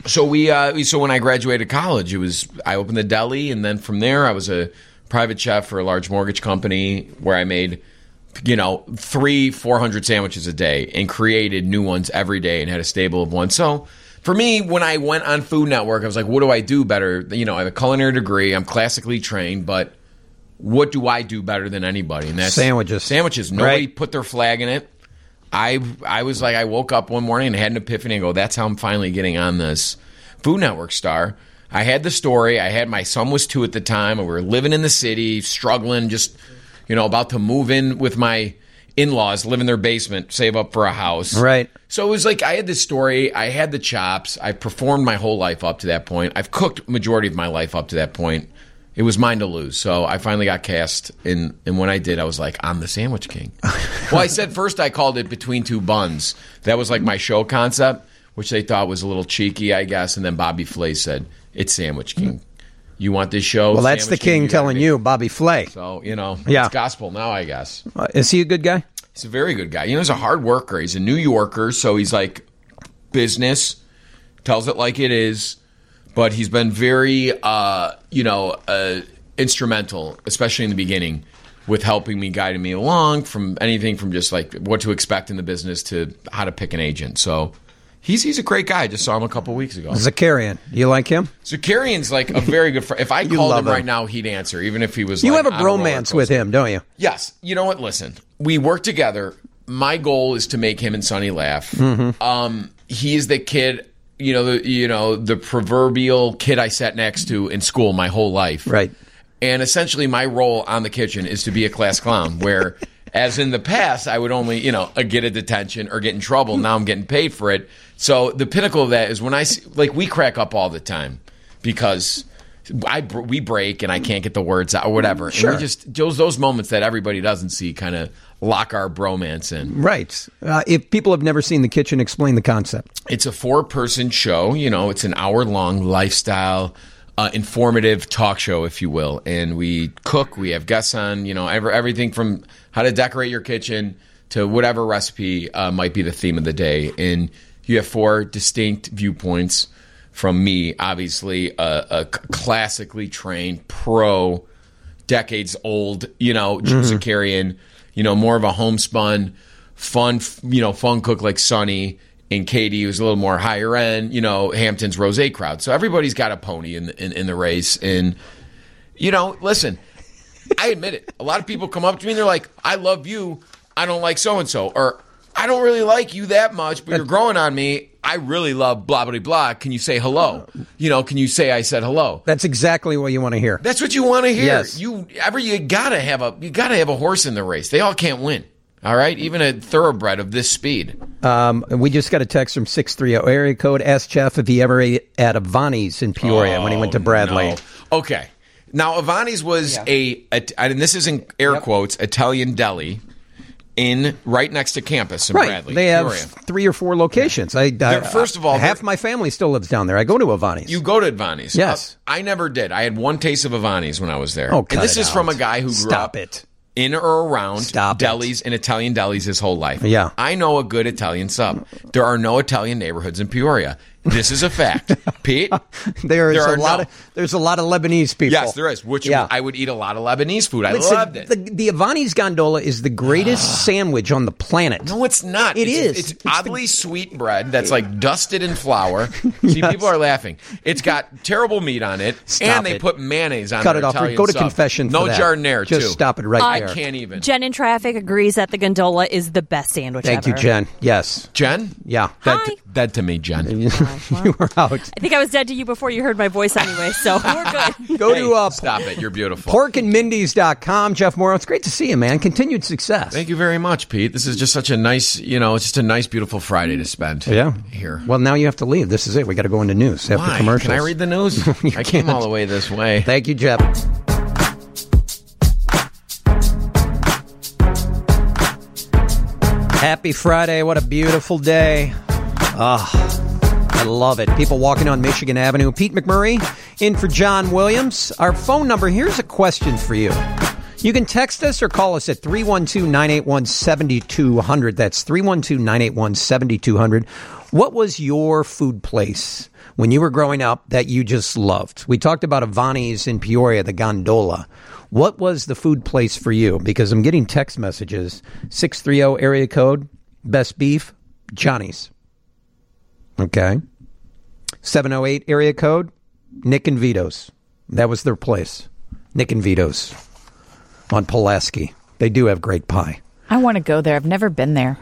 So we, uh, so when I graduated college, it was I opened the deli, and then from there I was a private chef for a large mortgage company where I made, you know, three, four hundred sandwiches a day and created new ones every day and had a stable of one. So for me, when I went on Food Network, I was like, what do I do better? You know, I have a culinary degree. I'm classically trained, but what do I do better than anybody? And that's sandwiches. Sandwiches. Nobody Right. put their flag in it. I I was like, I woke up one morning and had an epiphany and go, that's how I'm finally getting on this Food Network star. I had the story. I had my son was two at the time. And we were living in the city, struggling, just, you know, about to move in with my in-laws, live in their basement, save up for a house. Right. So it was like I had this story. I had the chops. I performed my whole life up to that point. I've cooked majority of my life up to that point. It was mine to lose. So I finally got cast, in, and when I did, I was like, I'm the Sandwich King. Well, I said first I called it Between Two Buns. That was like my show concept, which they thought was a little cheeky, I guess. And then Bobby Flay said, it's Sandwich King. You want this show? Well, that's Sandwich the king you telling you, Bobby Flay. So, you know, Yeah. it's gospel now, I guess. Uh, is he a good guy? He's a very good guy. You know, he's a hard worker. He's a New Yorker, so he's like business, tells it like it is. But he's been very, uh, you know, uh, instrumental, especially in the beginning, with helping me, guiding me along from anything from just like what to expect in the business to how to pick an agent. So he's he's a great guy. I just saw him a couple weeks ago. Zakarian. You like him? Zakarian's like a very good friend. If I You called love him, him. right now, he'd answer, even if he was You like, have a on roller bromance with coaster. him, don't you? Yes. You know what? Listen, we work together. My goal is to make him and Sonny laugh. Mm-hmm. Um, he is the kid, you know, the you know the proverbial kid I sat next to in school my whole life. Right. And essentially, my role on the kitchen is to be a class clown. Where, as in the past, I would only you know get a detention or get in trouble. Now I'm getting paid for it. So the pinnacle of that is when I see, like we crack up all the time because. I we break and I can't get the words out or whatever. Sure. And we just those those moments that everybody doesn't see kind of lock our bromance in. Right. Uh, if people have never seen The Kitchen, explain the concept. It's a four-person show. You know, it's an hour-long lifestyle, uh, informative talk show, if you will. And we cook. We have guests on. You know, ever, everything from how to decorate your kitchen to whatever recipe uh, might be the theme of the day. And you have four distinct viewpoints. From me, obviously, a, a classically trained pro, decades old, you know, Mm-hmm. Zakarian, you know, more of a homespun, fun, you know, fun cook like Sonny, and Katie, who's a little more higher end, you know, Hampton's rosé crowd. So everybody's got a pony in the, in, in the race. And, you know, listen, I admit it. A lot of people come up to me and they're like, I love you. I don't like so-and-so. Or I don't really like you that much, but you're growing on me. I really love blah, blah, blah. Can you say hello? You know, can you say I said hello? That's exactly what you want to hear. That's what you want to hear. Yes. You ever you gotta have a you gotta have a horse in the race. They all can't win. All right, even a thoroughbred of this speed. Um, we just got a text from six three zero area code. Asked Jeff if he ever ate at Avani's in Peoria when he went to Bradley. No. Okay, now Avani's was Yeah. a, a and this is in air Yep. quotes Italian deli in right next to campus in Right. Bradley. They have Peoria. three or four locations. I, I They're- first of all, half they're- my family still lives down there. I go to Avani's. You go to Avani's. Yes. Uh, I never did. I had one taste of Avani's when I was there. Oh, and cut this it is from out. a guy who grew Stop up it. in or around Stop it. delis and Italian delis his whole life. Yeah. I know a good Italian sub. There are no Italian neighborhoods in Peoria. This is a fact. Pete, There is there a are lot no. of there's a lot of Lebanese people. Yes, there is. Which Yeah. I would eat a lot of Lebanese food. I Listen, loved it. The, the Avani's gondola is the greatest sandwich on the planet. No, it's not. It it's, is. It's, It's oddly sweet bread that's like dusted in flour. See, Yes. people are laughing. It's got terrible meat on it, Stop and they it. put mayonnaise on Cut their it off. Italian Go to sub. confession for No that. jardiniere, Just too. stop it right I there. can't even. Jen in traffic agrees that the gondola is the best sandwich Thank ever. you, Jen. Yes. Jen? Yeah. Dead Hi. to, dead to me, Jen. You were out. I think I was dead to you before you heard my voice anyway, so we're good. Go Hey, to uh, stop it. You're beautiful. pork and mindy's dot com. Jeff Morrow, it's great to see you, man. Continued success. Thank you very much, Pete. This is just such a nice, you know, it's just a nice, beautiful Friday to spend. Yeah. Here. Well, now you have to leave. This is it. We got to go into news after Why? commercials. Can I read the news? You I came can't. all the way this way. Thank you, Jeff. Happy Friday. What a beautiful day. Ah, I love it. People walking on Michigan Avenue. Pete McMurray in for John Williams. Our phone number, here's a question for you. You can text us or call us at three one two, nine eight one, seven two zero zero. That's three one two, nine eight one, seven two zero zero. What was your food place when you were growing up that you just loved? We talked about Avanti's in Peoria, the gondola. What was the food place for you? Because I'm getting text messages. six three zero area code, best beef, Johnny's. Okay. seven oh eight area code, Nick and Vito's. That was their place. Nick and Vito's on Pulaski. They do have great pie. I want to go there. I've never been there.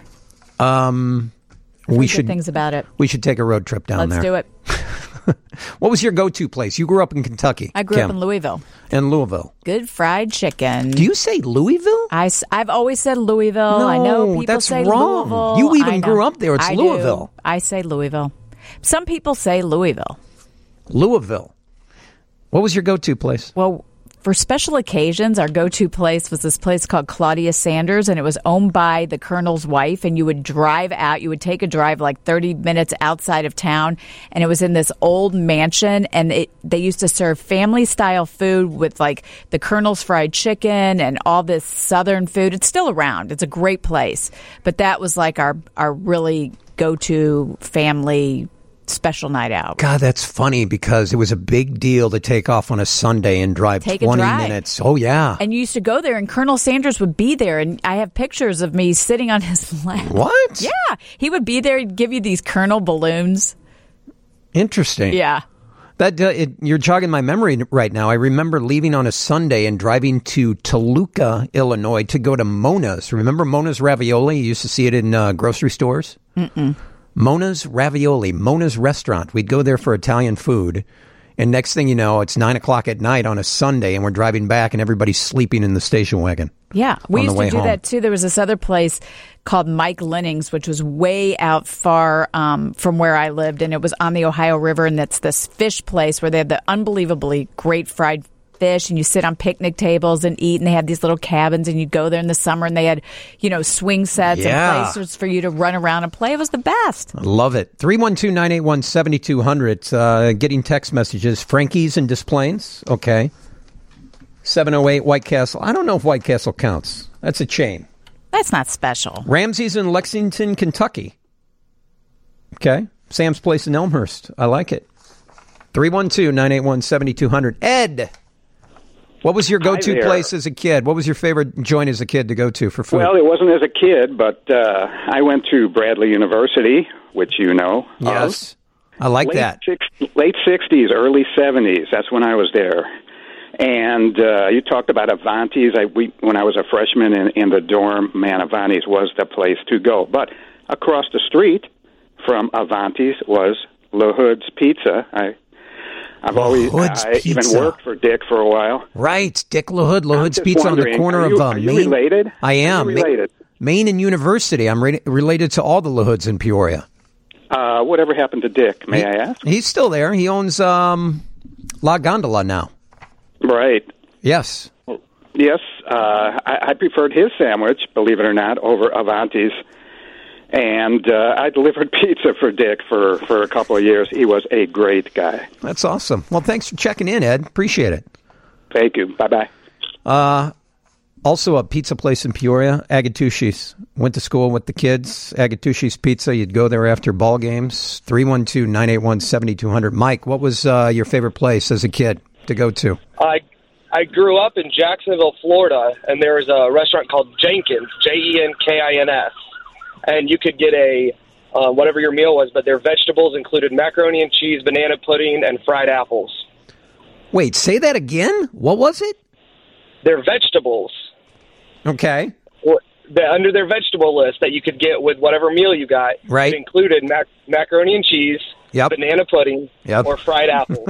Um, we Good should things about it. We should take a road trip down Let's there. Let's do it. What was your go-to place? You grew up in Kentucky. I grew Kim. up in Louisville. In Louisville. Good fried chicken. Do you say Louisville? I, have always said Louisville. No, I know people that's say wrong. Louisville. You even I know. grew up there. It's I Louisville. Do. I say Louisville. Some people say Louisville. Louisville. What was your go-to place? Well, for special occasions, our go-to place was this place called Claudia Sanders, and it was owned by the Colonel's wife, and you would drive out. You would take a drive like thirty minutes outside of town, and it was in this old mansion, and it, they used to serve family-style food with like the Colonel's fried chicken and all this Southern food. It's still around. It's a great place, but that was like our, our really go-to family special night out. God, that's funny because it was a big deal to take off on a Sunday and drive Take a twenty drive. minutes. Oh, yeah. And you used to go there, and Colonel Sanders would be there, and I have pictures of me sitting on his lap. What? Yeah. He would be there. He'd give you these Colonel balloons. Interesting. Yeah. That uh, it, you're jogging my memory right now. I remember leaving on a Sunday and driving to Toluca, Illinois, to go to Mona's. Remember Mona's Ravioli? You used to see it in uh, grocery stores? Mm-mm. Mona's Ravioli, Mona's Restaurant. We'd go there for Italian food. And next thing you know, it's nine o'clock at night on a Sunday, and we're driving back, and everybody's sleeping in the station wagon. Yeah, we on used the way to do home. that too. There was this other place called Mike Lenning's, which was way out far um, from where I lived, and it was on the Ohio River, and it's this fish place where they have the unbelievably great fried fish, and you sit on picnic tables and eat, and they had these little cabins, and you'd go there in the summer, and they had, you know, swing sets Yeah. and places for you to run around and play. It was the best. I love it. three one two, nine eight one, seven two zero zero. Uh, getting text messages. Frankie's and Des Plaines. Okay. seven oh eight White Castle. I don't know if White Castle counts. That's a chain. That's not special. Ramsey's in Lexington, Kentucky. Okay. Sam's Place in Elmhurst. I like it. three one two, nine eight one, seven two zero zero. Ed, what was your go-to Hi there. place as a kid? What was your favorite joint as a kid to go to for food? Well, it wasn't as a kid, but uh, I went to Bradley University, which you know. Yes. I like late that. Six, late sixties, early seventies. That's when I was there. And uh, you talked about Avanti's. I, we, when I was a freshman in, in the dorm, man, Avanti's was the place to go. But across the street from Avanti's was LaHood's Pizza. I, I've always LaHood's I even Pizza. worked for Dick for a while. Right. Dick LaHood, LaHood's just Pizza on the wondering, corner are you- of uh, are you Maine. related? I am. Are you related? Ma- Maine and University. I'm re- related to all the LaHoods in Peoria. Uh, whatever happened to Dick, may He- I ask? He's still there. He owns um, La Gondola now. Right. Yes. Yes, uh, I, I preferred his sandwich, believe it or not, over Avanti's. And uh, I delivered pizza for Dick for, for a couple of years. He was a great guy. That's awesome. Well, thanks for checking in, Ed. Appreciate it. Thank you. Bye-bye. Uh, also, a pizza place in Peoria, Agatushi's. Went to school with the kids. Agatushi's Pizza. You'd go there after ball games. three one two, nine eight one, seven two zero zero. Mike, what was uh, your favorite place as a kid to go to? I I grew up in Jacksonville, Florida, and there was a restaurant called Jenkins, J E N K I N S, and you could get a uh, whatever your meal was, but their vegetables included macaroni and cheese, banana pudding, and fried apples. Wait, say that again? What was it? Their vegetables. Okay. Were- the- Under their vegetable list that you could get with whatever meal you got, Right. it included mac- macaroni and cheese, Yep. banana pudding, Yep. or fried apples.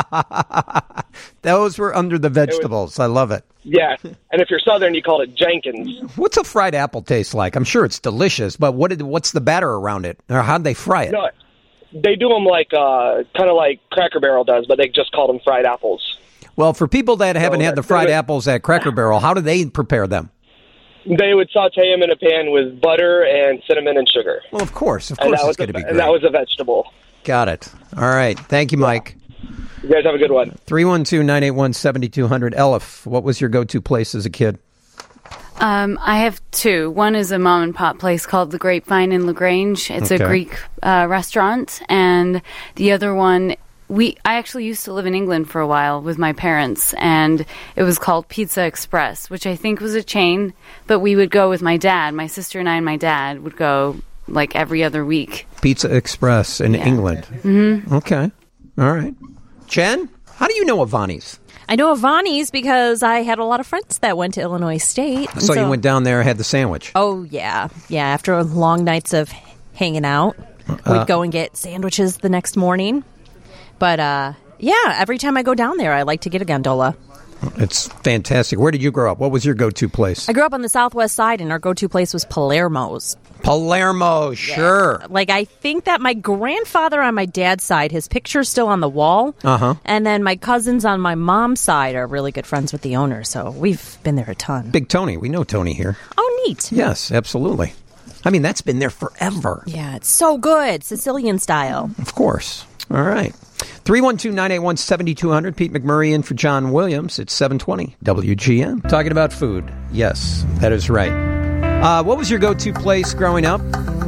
Those were under the vegetables. I love it. Yeah, and if you're Southern, you called it Jenkins. What's a fried apple taste like? I'm sure it's delicious, but what did, what's the batter around it? Or how'd they fry it? No, they do them like uh, kind of like Cracker Barrel does, but they just call them fried apples. Well, for people that haven't So had the that- fried that- apples at Cracker Barrel, how do they prepare them? They would saute them in a pan with butter and cinnamon and sugar. Well, of course. Of and course that it's was going to a, be great. And that was a vegetable. Got it. All right. Thank you, Mike. You guys have a good one. three one two, nine eight one, seven two zero zero. Elif, what was your go-to place as a kid? Um, I have two. One is a mom and pop place called The Grapevine in LaGrange. It's Okay. a Greek uh, restaurant, and the other one, we I actually used to live in England for a while with my parents, and it was called Pizza Express, which I think was a chain, but we would go with my dad. My sister and I and my dad would go like every other week. Pizza Express in England. Mm-hmm. Okay. All right. Jen, how do you know Avani's? I know Avani's because I had a lot of friends that went to Illinois State. I saw you went down there and had the sandwich. Oh, yeah. Yeah, after long nights of hanging out, we'd Uh, go and get sandwiches the next morning. But, uh, yeah, every time I go down there, I like to get a gondola. It's fantastic. Where did you grow up? What was your go-to place? I grew up on the southwest side, and our go-to place was Palermo's. Palermo, sure. Like, I think that my grandfather on my dad's side, his picture's still on the wall. Uh-huh. And then my cousins on my mom's side are really good friends with the owner, so we've been there a ton. Big Tony. We know Tony here. Oh, neat. Yes, absolutely. I mean, that's been there forever. Yeah, it's so good. Sicilian style. Of course. All right. three one two, nine eight one, seven two zero zero. Pete McMurray in for John Williams. It's seven twenty W G N. Talking about food. Yes, that is right. Uh, what was your go-to place growing up?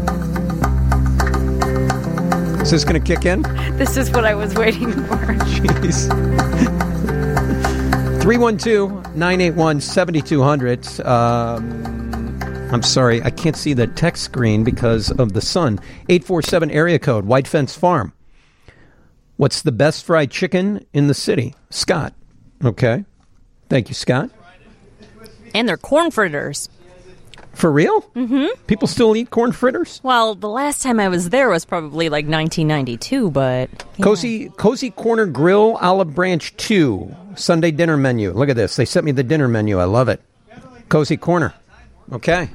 Is this going to kick in? This is what I was waiting for. Jeez. three one two, nine eight one, seven two zero zero. Um, I'm sorry, I can't see the text screen because of the sun. eight four seven area code, White Fence Farm. What's the best fried chicken in the city? Scott. Okay. Thank you, Scott. And they're corn fritters. For real? Mm-hmm. People still eat corn fritters? Well, the last time I was there was probably like nineteen ninety-two, but... Yeah. Cozy, Cozy Corner Grill, Olive Branch two. Sunday dinner menu. Look at this. They sent me the dinner menu. I love it. Cozy Corner. Okay.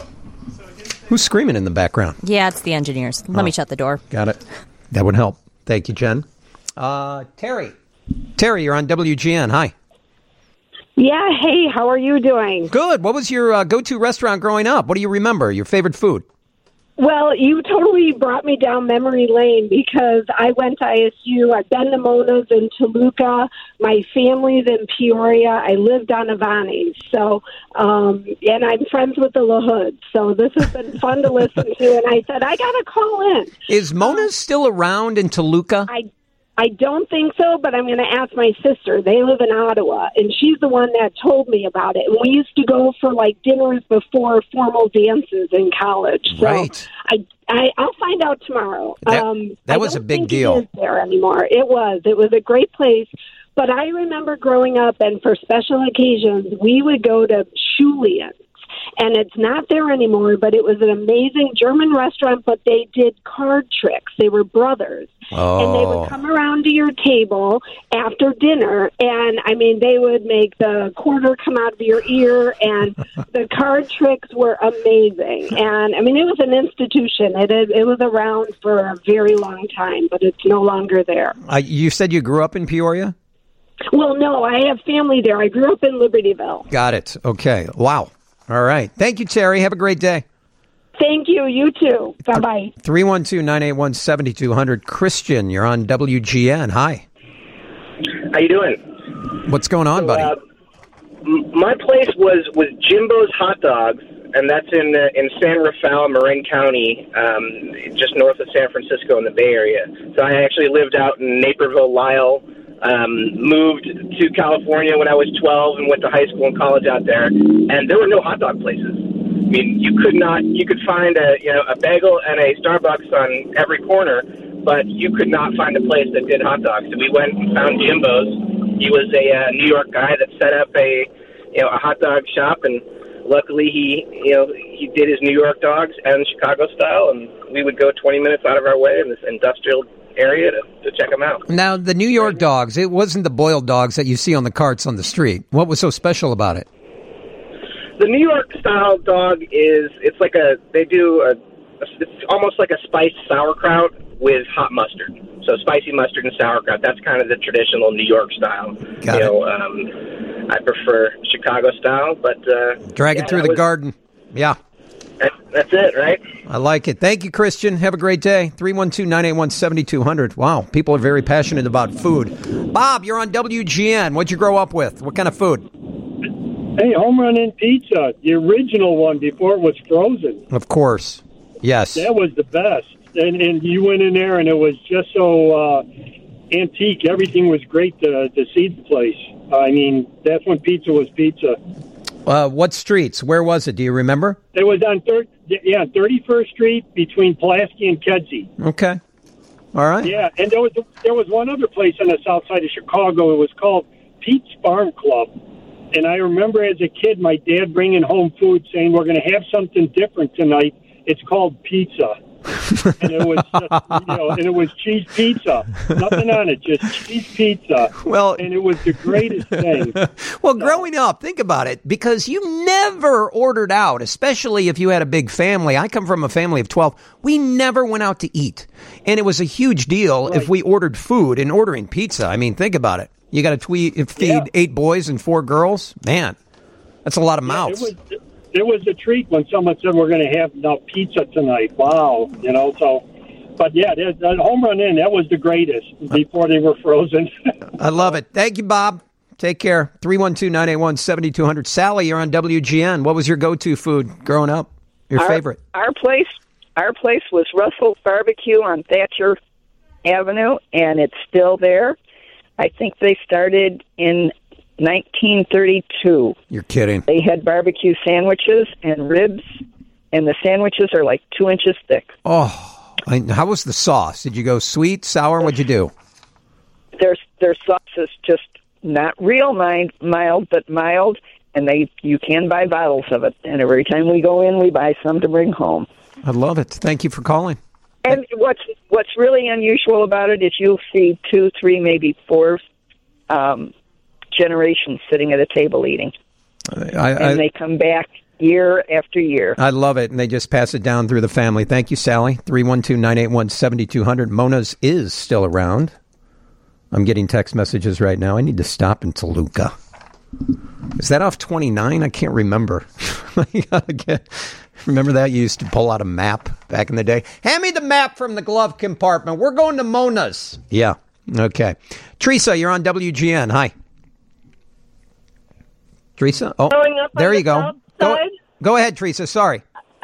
Who's screaming in the background? Yeah, it's the engineers. Let Oh. me shut the door. Got it. That would help. Thank you, Jen. Uh, Terry. Terry, you're on W G N. Hi. Yeah, hey, how are you doing? Good. What was your uh, go-to restaurant growing up? What do you remember? Your favorite food? Well, you totally brought me down memory lane because I went to I S U. I've been to Mona's in Toluca. My family's in Peoria. I lived on Avani's. So, um, and I'm friends with the LaHoods. So this has been fun to listen to. And I said, I got to call in. Is Mona's still around in Toluca? I I don't think so, but I'm going to ask my sister. They live in Ottawa, and she's the one that told me about it. And we used to go for, like, dinners before formal dances in college. So Right. I, I, I'll find out tomorrow. That- um, that I was a don't big think deal. It is there anymore. It was. It was a great place. But I remember growing up, and for special occasions, we would go to Schulien's. And it's not there anymore, but it was an amazing German restaurant, but they did card tricks. They were brothers. Oh. And they would come around to your table after dinner, and, I mean, they would make the quarter come out of your ear, and the card tricks were amazing. And, I mean, it was an institution. It, it was around for a very long time, but it's no longer there. Uh, you said you grew up in Peoria? Well, no, I have family there. I grew up in Libertyville. Got it. Okay. Wow. All right. Thank you, Terry. Have a great day. Thank you. You too. Bye-bye. three one two, nine eight one, seven two zero zero. Christian, you're on W G N. Hi. How you doing? What's going on, So, buddy? uh, m- my place was, was Jimbo's Hot Dogs, and that's in uh, in San Rafael, Marin County, um, just north of San Francisco in the Bay Area. So I actually lived out in Naperville, Lyle. Um, moved to California when I was twelve and went to high school and college out there, and there were no hot dog places. I mean, you could not, you could find a, you know, a bagel and a Starbucks on every corner, but you could not find a place that did hot dogs. So we went and found Jimbo's. He was a uh, New York guy that set up a, you know, a hot dog shop, and luckily he, you know, he did his New York dogs and Chicago style, and we would go twenty minutes out of our way in this industrial area to, to check them out. Now, the New York dogs, it wasn't the boiled dogs that you see on the carts on the street. What was so special about it? The New York style dog is, it's like a, they do a, it's almost like a spiced sauerkraut with hot mustard. So spicy mustard and sauerkraut, that's kind of the traditional New York style. Got you it. know, um, I prefer Chicago style, but uh, Drag yeah, it through that the was- garden. Yeah. That, that's it, right? I like it. Thank you, Christian. Have a great day. three one two, nine eight one, seven two zero zero. Wow, people are very passionate about food. Bob, you're on W G N. What'd you grow up with? What kind of food? Hey, Home Run Inn Pizza, the original one before it was frozen. Of course. Yes. That was the best. And and you went in there, and it was just so uh, antique. Everything was great to, to see the place. I mean, that's when pizza was pizza. Uh, what streets? Where was it? Do you remember? It was on third, yeah, thirty-first Street between Pulaski and Kedzie. Okay. All right. Yeah, and there was there was one other place on the south side of Chicago. It was called Pete's Farm Club. And I remember as a kid, my dad bringing home food saying, we're going to have something different tonight. It's called pizza. and it was just, you know, and it was cheese pizza. Nothing on it, just cheese pizza. Well, and it was the greatest thing. Well, growing up, think about it, because you never ordered out, especially if you had a big family. I come from a family of twelve. We never went out to eat. And it was a huge deal right. if we ordered food and ordering pizza. I mean, think about it. You got to tweet, feed yeah. eight boys and four girls. Man, that's a lot of mouths. Yeah, it was, It was a treat when someone said we're going to have now pizza tonight. Wow, you know. So, but yeah, that, that Home Run Inn, that was the greatest before they were frozen. I love it. Thank you, Bob. Take care. three one two, nine eight one, seven two zero zero. Sally, you're on W G N. What was your go-to food growing up? Your our, favorite? Our place, our place was Russell's Barbecue on Thatcher Avenue, and it's still there. I think they started in nineteen thirty-two. You're kidding. They had barbecue sandwiches and ribs, and the sandwiches are like two inches thick. Oh, I, how was the sauce? Did you go sweet, sour? What'd you do? Their their sauce is just not real mild, mild, but mild, and they you can buy bottles of it. And every time we go in, we buy some to bring home. I love it. Thank you for calling. And what's what's really unusual about it is you'll see two, three, maybe four um, generations sitting at a table eating, I, I, and they come back year after year. I love it, and they just pass it down through the family. Thank you, Sally. three one two, nine eight one, seven two zero zero. Mona's is still around. I'm getting text messages right now. I need to stop in Toluca. Is that off twenty-nine? I can't remember. Remember that? You used to pull out a map back in the day. Hand me the map from the glove compartment. We're going to Mona's. Yeah. Okay. Teresa, you're on W G N. Hi. Teresa? Oh, there you go. Go, go ahead, Teresa. Sorry.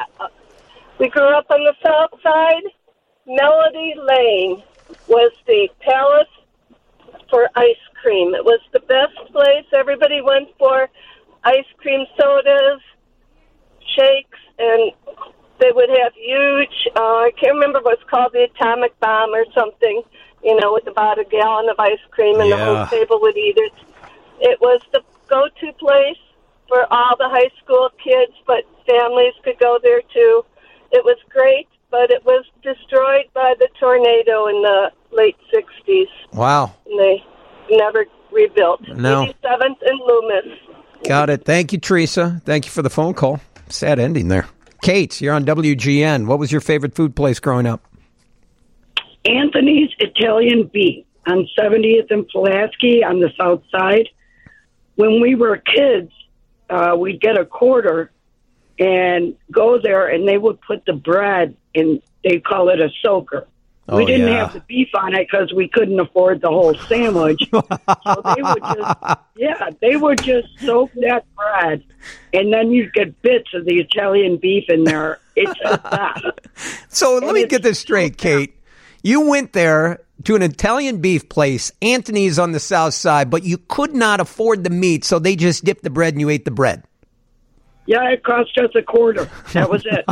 We grew up on the south side. Melody Lane was the palace for ice cream. It was the best place. Everybody went for ice cream sodas, shakes, and they would have huge, uh, I can't remember what's called, the atomic bomb or something, you know, with about a gallon of ice cream, and yeah. the whole table would eat it. It was the go-to place for all the high school kids, but families could go there too. It was great, but it was destroyed by the tornado in the late sixties. Wow. And they never rebuilt. No. eighty-seventh and Loomis. Got it. Thank you, Teresa. Thank you for the phone call. Sad ending there. Kate, you're on W G N. What was your favorite food place growing up? Anthony's Italian Beef on seventieth and Pulaski on the south side. When we were kids, uh, we'd get a quarter and go there, and they would put the bread in, they call it a soaker. Oh, we didn't yeah. have the beef on it because we couldn't afford the whole sandwich. So they would just, yeah, they would just soak that bread, and then you'd get bits of the Italian beef in there. It's a that. So let me get this straight, Kate. You went there to an Italian beef place, Anthony's on the south side, but you could not afford the meat, so they just dipped the bread and you ate the bread. Yeah, it cost us a quarter. That was it.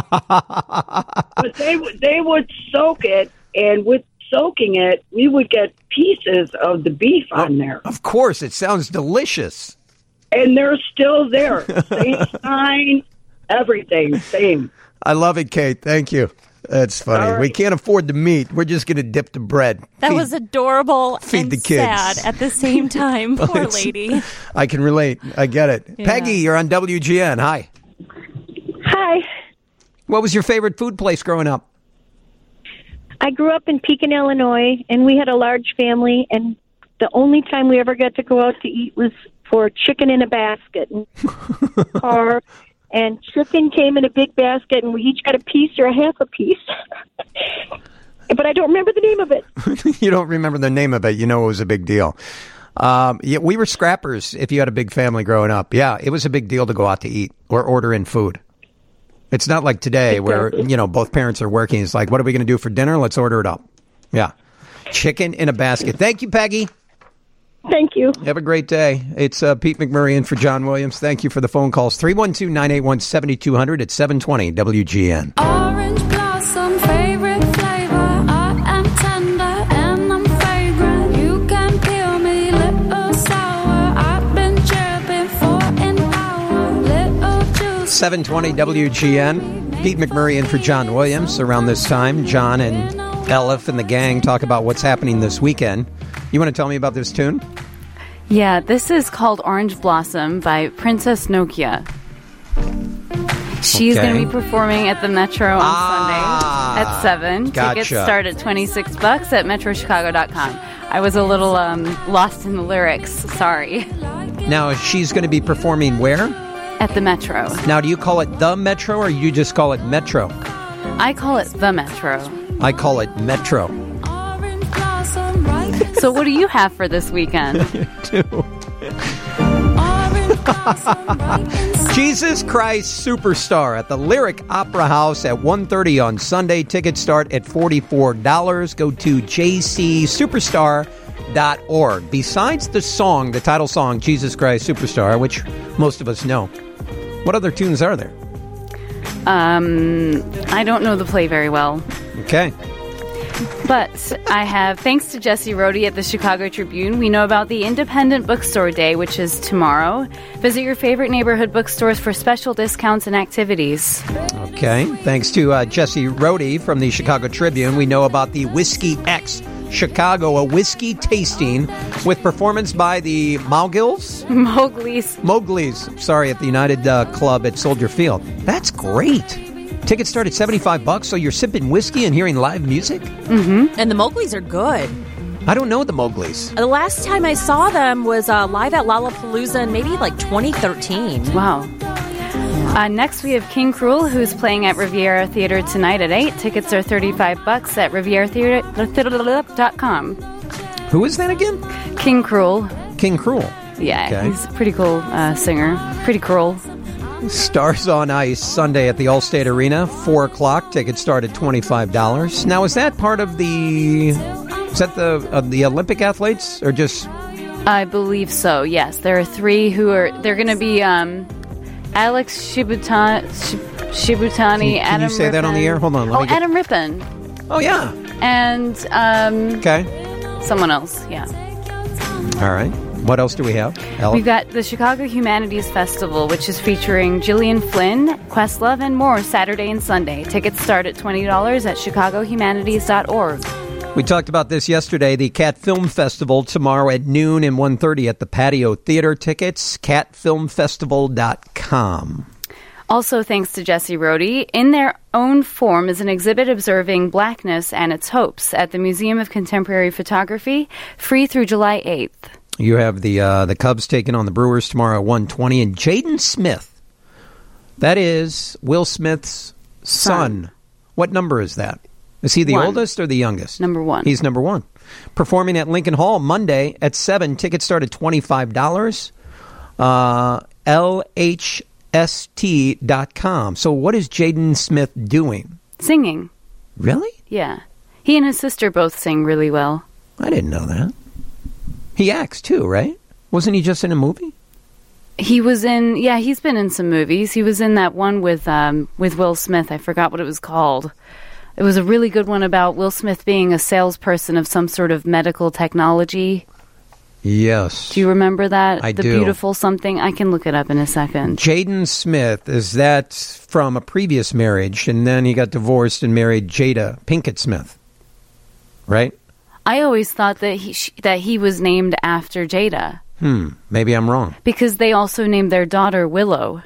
But they they would soak it, and with soaking it, we would get pieces of the beef on there. Of course, it sounds delicious. And they're still there. Same sign, everything, same. I love it, Kate. Thank you. That's funny. Right. We can't afford the meat. We're just going to dip the bread. That feed, was adorable feed and the kids. sad at the same time. Poor lady. I can relate. I get it. Yeah. Peggy, you're on W G N. Hi. Hi. What was your favorite food place growing up? I grew up in Pekin, Illinois, and we had a large family, and the only time we ever got to go out to eat was for chicken in a basket. Or and chicken came in a big basket, and we each got a piece or a half a piece. But I don't remember the name of it. You don't remember the name of it. You know it was a big deal. Um, yeah, we were scrappers if you had a big family growing up. Yeah, it was a big deal to go out to eat or order in food. It's not like today where, you know, both parents are working. It's like, what are we going to do for dinner? Let's order it up. Yeah. Chicken in a basket. Thank you, Peggy. Thank you. Have a great day. It's uh, Pete McMurray in for John Williams. Thank you for the phone calls. three one two, nine eight one, seven two zero zero at seven twenty W G N. Orange blossom, favorite flavor. I am tender and I'm fragrant. You can peel me, little sour. I've been chirping for an hour. Little juice. seven twenty W G N. Pete McMurray in for John Williams. Around this time, John and Elif and the gang talk about what's happening this weekend. You want to tell me about this tune? Yeah, this is called Orange Blossom by Princess Nokia. She's Okay. going to be performing at the Metro on Ah, Sunday at seven. gotcha. Tickets start at twenty-six bucks at metro chicago dot com. I was a little um, lost in the lyrics. Sorry. Now, she's going to be performing where? At the Metro. Now, do you call it the Metro or you just call it Metro? I call it the Metro. I call it Metro. So what do you have for this weekend? Jesus Christ Superstar at the Lyric Opera House at one thirty on Sunday. Tickets start at forty-four dollars. Go to j c superstar dot org. Besides the song, the title song, Jesus Christ Superstar, which most of us know, what other tunes are there? Um, I don't know the play very well. Okay. But I have, thanks to Jesse Rohde at the Chicago Tribune, we know about the Independent Bookstore Day, which is tomorrow. Visit your favorite neighborhood bookstores for special discounts and activities. Okay. Thanks to uh, Jesse Rohde from the Chicago Tribune, we know about the Whiskey X Chicago, a whiskey tasting with performance by the Mowgills? Mowgli's. Mowgli's. Sorry, at the United uh, Club at Soldier Field. That's great. Tickets start at seventy-five bucks, so you're sipping whiskey and hearing live music? Mm-hmm. And the Mowgli's are good. I don't know the Mowgli's. The last time I saw them was uh, live at Lollapalooza in maybe like twenty thirteen. Wow. Uh, next, we have King Cruel, who's playing at Riviera Theater tonight at eight. Tickets are thirty-five bucks at riviera theater dot com. Who is that again? King Cruel. King Cruel. Yeah, Okay. he's a pretty cool uh, singer. Pretty cruel. Stars on Ice, Sunday at the Allstate Arena, four o'clock. Tickets start at twenty-five dollars. Now, is that part of the... Is that the uh, the Olympic athletes, or just... I believe so, yes. There are three who are... They're going to be um, Alex Shibutan, Shib- Shibutani, Can, can Adam you say that on the Rippon. air? Hold on. Let Oh, me get... Adam Rippon. Oh, yeah. And um, Okay. someone else, yeah. All right. What else do we have? Ella? We've got the Chicago Humanities Festival, which is featuring Gillian Flynn, Questlove, and more Saturday and Sunday. Tickets start at twenty dollars at chicago humanities dot org. We talked about this yesterday. The Cat Film Festival tomorrow at noon and one thirty at the Patio Theater. Tickets, cat film festival dot com. Also, thanks to Jesse Rohde, In Their Own Form is an exhibit observing blackness and its hopes at the Museum of Contemporary Photography, free through July eighth. You have the uh, the Cubs taking on the Brewers tomorrow at one twenty. And Jaden Smith, that is Will Smith's son. son. What number is that? Is he the One. oldest or the youngest? Number one. He's number one. Performing at Lincoln Hall Monday at seven. Tickets start at twenty-five dollars. Uh, L H S T dot com. So what is Jaden Smith doing? Singing. Really? Yeah. He and his sister both sing really well. I didn't know that. He acts too, right? Wasn't he just in a movie? He was in, yeah, he's been in some movies. He was in that one with um, with Will Smith. I forgot what it was called. It was a really good one about Will Smith being a salesperson of some sort of medical technology. Yes. Do you remember that? I the do. Beautiful something? I can look it up in a second. Jaden Smith, is that from a previous marriage, and then he got divorced and married Jada Pinkett Smith, right? I always thought that he sh- that he was named after Jada. Hmm, maybe I'm wrong. Because they also named their daughter Willow.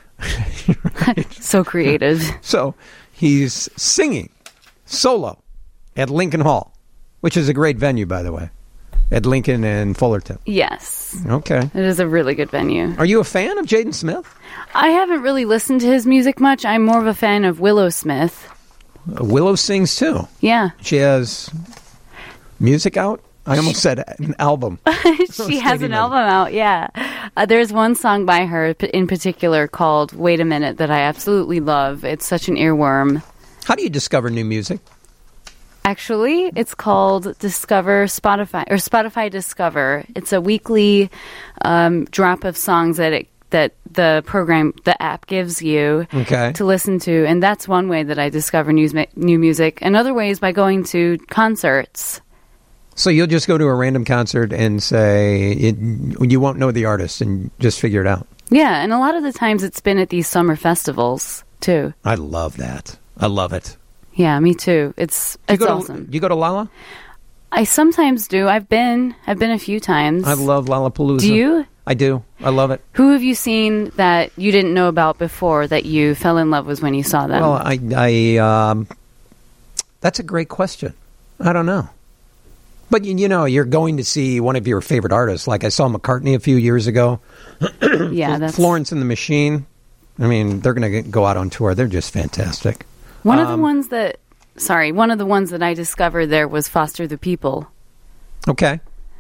So creative. So he's singing solo at Lincoln Hall, which is a great venue, by the way. at Lincoln and Fullerton. Yes. Okay. It is a really good venue. Are you a fan of Jaden Smith? I haven't really listened to his music much. I'm more of a fan of Willow Smith. Uh, Willow sings too. Yeah. She has music out? I almost said an album. She has an album out, yeah. Uh, there's one song by her p- in particular called Wait a Minute that I absolutely love. It's such an earworm. How do you discover new music? Actually, it's called Discover Spotify, or Spotify Discover. It's a weekly um, drop of songs that it that the program, the app gives you Okay. to listen to. And that's one way that I discover news, new music. Another way is by going to concerts. So you'll just go to a random concert and say, it, you won't know the artist and just figure it out. Yeah, and a lot of the times it's been at these summer festivals, too. I love that. I love it. Yeah, me too. It's You it's go to- awesome. you go to Lala? I sometimes do. I've been. I've been a few times. I love Lollapalooza. Do you? I do. I love it. Who have you seen that you didn't know about before that you fell in love with when you saw them? Well, I, I um, that's a great question. I don't know. But, you, you know, you're going to see one of your favorite artists. Like I saw McCartney a few years ago. Yeah, that's Florence and the Machine. I mean, they're going to go out on tour. They're just fantastic. one of the Um, ones that. Sorry, one of the ones that I discovered there was Foster the People. Okay.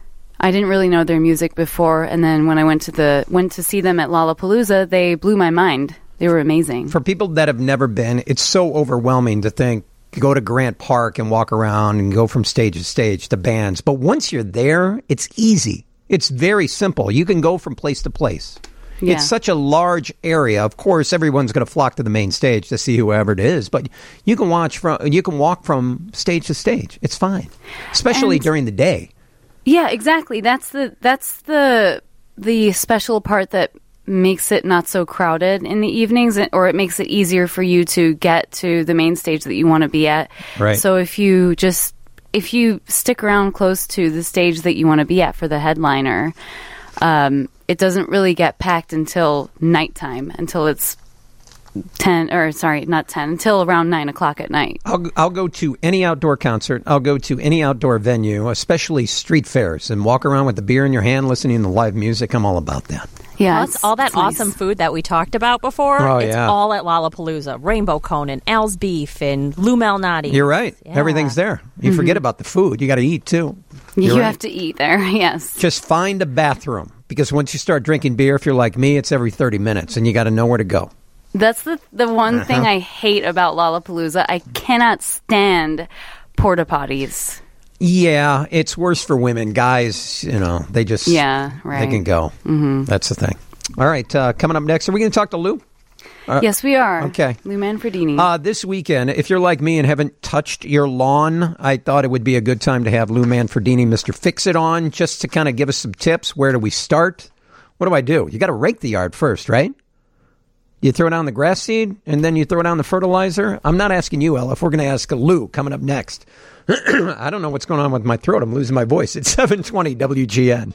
I didn't really know their music before, and then when I went to the went to see them at Lollapalooza, they blew my mind. They were amazing. For people that have never been, it's so overwhelming to think, go to Grant Park and walk around and go from stage to stage to bands. But once you're there, it's easy. It's very simple. You can go from place to place. Yeah. It's such a large area. Of course, everyone's going to flock to the main stage to see whoever it is, but you can watch from you can walk from stage to stage. It's fine, especially And- during the day. Yeah, exactly. That's the that's the the special part that makes it not so crowded in the evenings, or it makes it easier for you to get to the main stage that you want to be at. Right. So if you just if you stick around close to the stage that you want to be at for the headliner, um, it doesn't really get packed until nighttime, until it's ten or sorry, not ten, until around nine o'clock at night. I'll I'll go to any outdoor concert. I'll go to any outdoor venue, especially street fairs, and walk around with the beer in your hand, listening to live music. I'm all about that. Yeah, Plus, all that awesome food that we talked about before, Oh, it's yeah. all at Lollapalooza. Rainbow Cone and Al's Beef and Lou Malnati. You're right. Yeah. Everything's there. You Mhm. forget about the food. You got to eat too. You You're right. have to eat there. Yes. Just find a bathroom, because once you start drinking beer, if you're like me, it's every thirty minutes, and you got to know where to go. That's the the one thing Uh-huh. I hate about Lollapalooza. I cannot stand porta potties. Yeah, it's worse for women. Guys, you know, they just Yeah, right. they can go. Mm-hmm. That's the thing. All right, uh, coming up next, are we going to talk to Lou? Uh, Yes, we are. Okay. Lou Manfredini. Uh, this weekend, if you're like me and haven't touched your lawn, I thought it would be a good time to have Lou Manfredini, Mister Fix It, on, just to kind of give us some tips. Where do we start? What do I do? You got to rake the yard first, right? You throw down the grass seed, and then you throw down the fertilizer. I'm not asking you, Ella. If we're going to ask Lou coming up next. I don't know what's going on with my throat. I'm losing my voice. It's seven twenty W G N.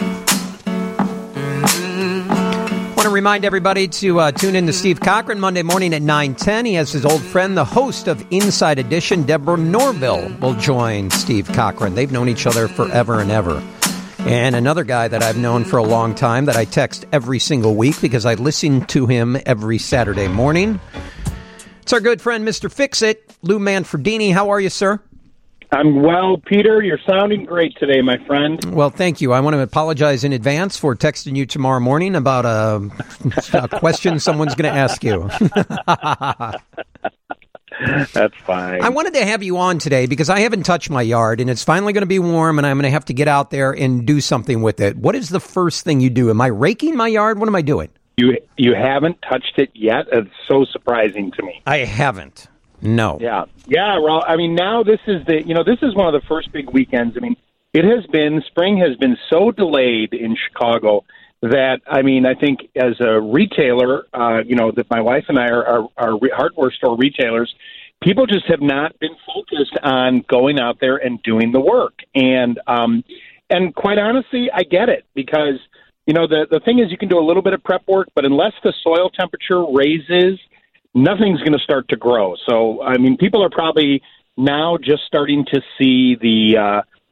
I want to remind everybody to uh, tune in to Steve Cochran Monday morning at nine ten. He has his old friend, the host of Inside Edition, Deborah Norville, will join Steve Cochran. They've known each other forever and ever. And another guy that I've known for a long time that I text every single week because I listen to him every Saturday morning. It's our good friend, Mister Fix It, Lou Manfredini. How are you, sir? I'm well, Peter. You're sounding great today, my friend. Well, thank you. I want to apologize in advance for texting you tomorrow morning about a, a question someone's going to ask you. That's fine. I wanted to have you on today because I haven't touched my yard, and it's finally going to be warm, and I'm going to have to get out there and do something with it. What is the first thing you do? Am I raking my yard? What am I doing? You you haven't touched it yet? It's so surprising to me. I haven't. No. Yeah. Yeah, well, I mean, now this is the, you know, this is one of the first big weekends. I mean, it has been, spring has been so delayed in Chicago that, I mean, I think as a retailer, uh, you know, that my wife and I are, are, are hardware store retailers, people just have not been focused on going out there and doing the work. And, um, and quite honestly, I get it because, you know, the, the thing is you can do a little bit of prep work, but unless the soil temperature raises, nothing's going to start to grow. So, I mean, people are probably now just starting to see the uh,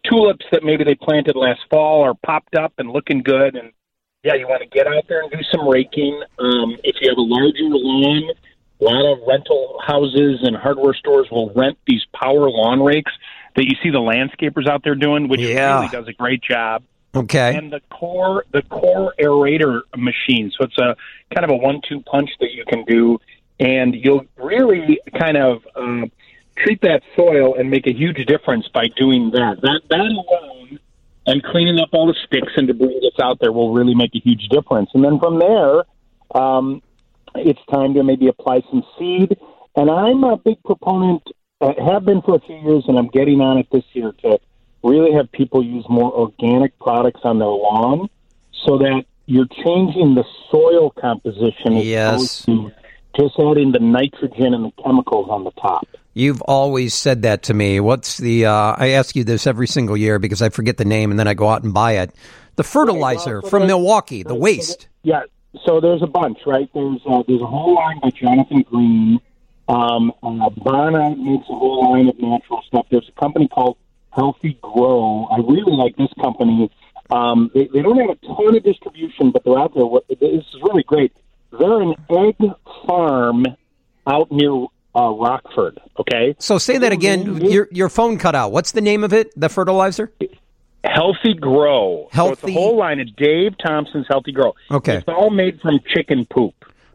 tulips that maybe they planted last fall are popped up and looking good. And, yeah, you want to get out there and do some raking. Um, if you have a larger lawn, a lot of rental houses and hardware stores will rent these power lawn rakes that you see the landscapers out there doing, which Yeah. really does a great job. Okay. And the core, the core aerator machine. So it's a kind of a one-two punch that you can do, and you'll really kind of um, treat that soil and make a huge difference by doing that. That that alone, and cleaning up all the sticks and debris that's out there, will really make a huge difference. And then from there, um, it's time to maybe apply some seed. And I'm a big proponent, uh, have been for a few years, and I'm getting on it this year to really have people use more organic products on their lawn so that you're changing the soil composition as Yes. opposed to just adding the nitrogen and the chemicals on the top. You've always said that to me. What's the, uh, I ask you this every single year because I forget the name and then I go out and buy it. The fertilizer Right, well, so from there's- Milwaukee, the right, so waste. there- yeah, so there's a bunch, right? There's uh, there's a whole line by Jonathan Green. Um, uh, Bonite makes a whole line of natural stuff. There's a company called Healthy Grow. I really like this company. Um, they, they don't have a ton of distribution, but they're out there. What, this is really great. They're an egg farm out near uh, Rockford, okay? So say that again. Your your phone cut out. What's the name of it, the fertilizer? Healthy Grow. So it's Healthy- a whole line of Dave Thompson's Healthy Grow. Okay. It's all made from chicken poop.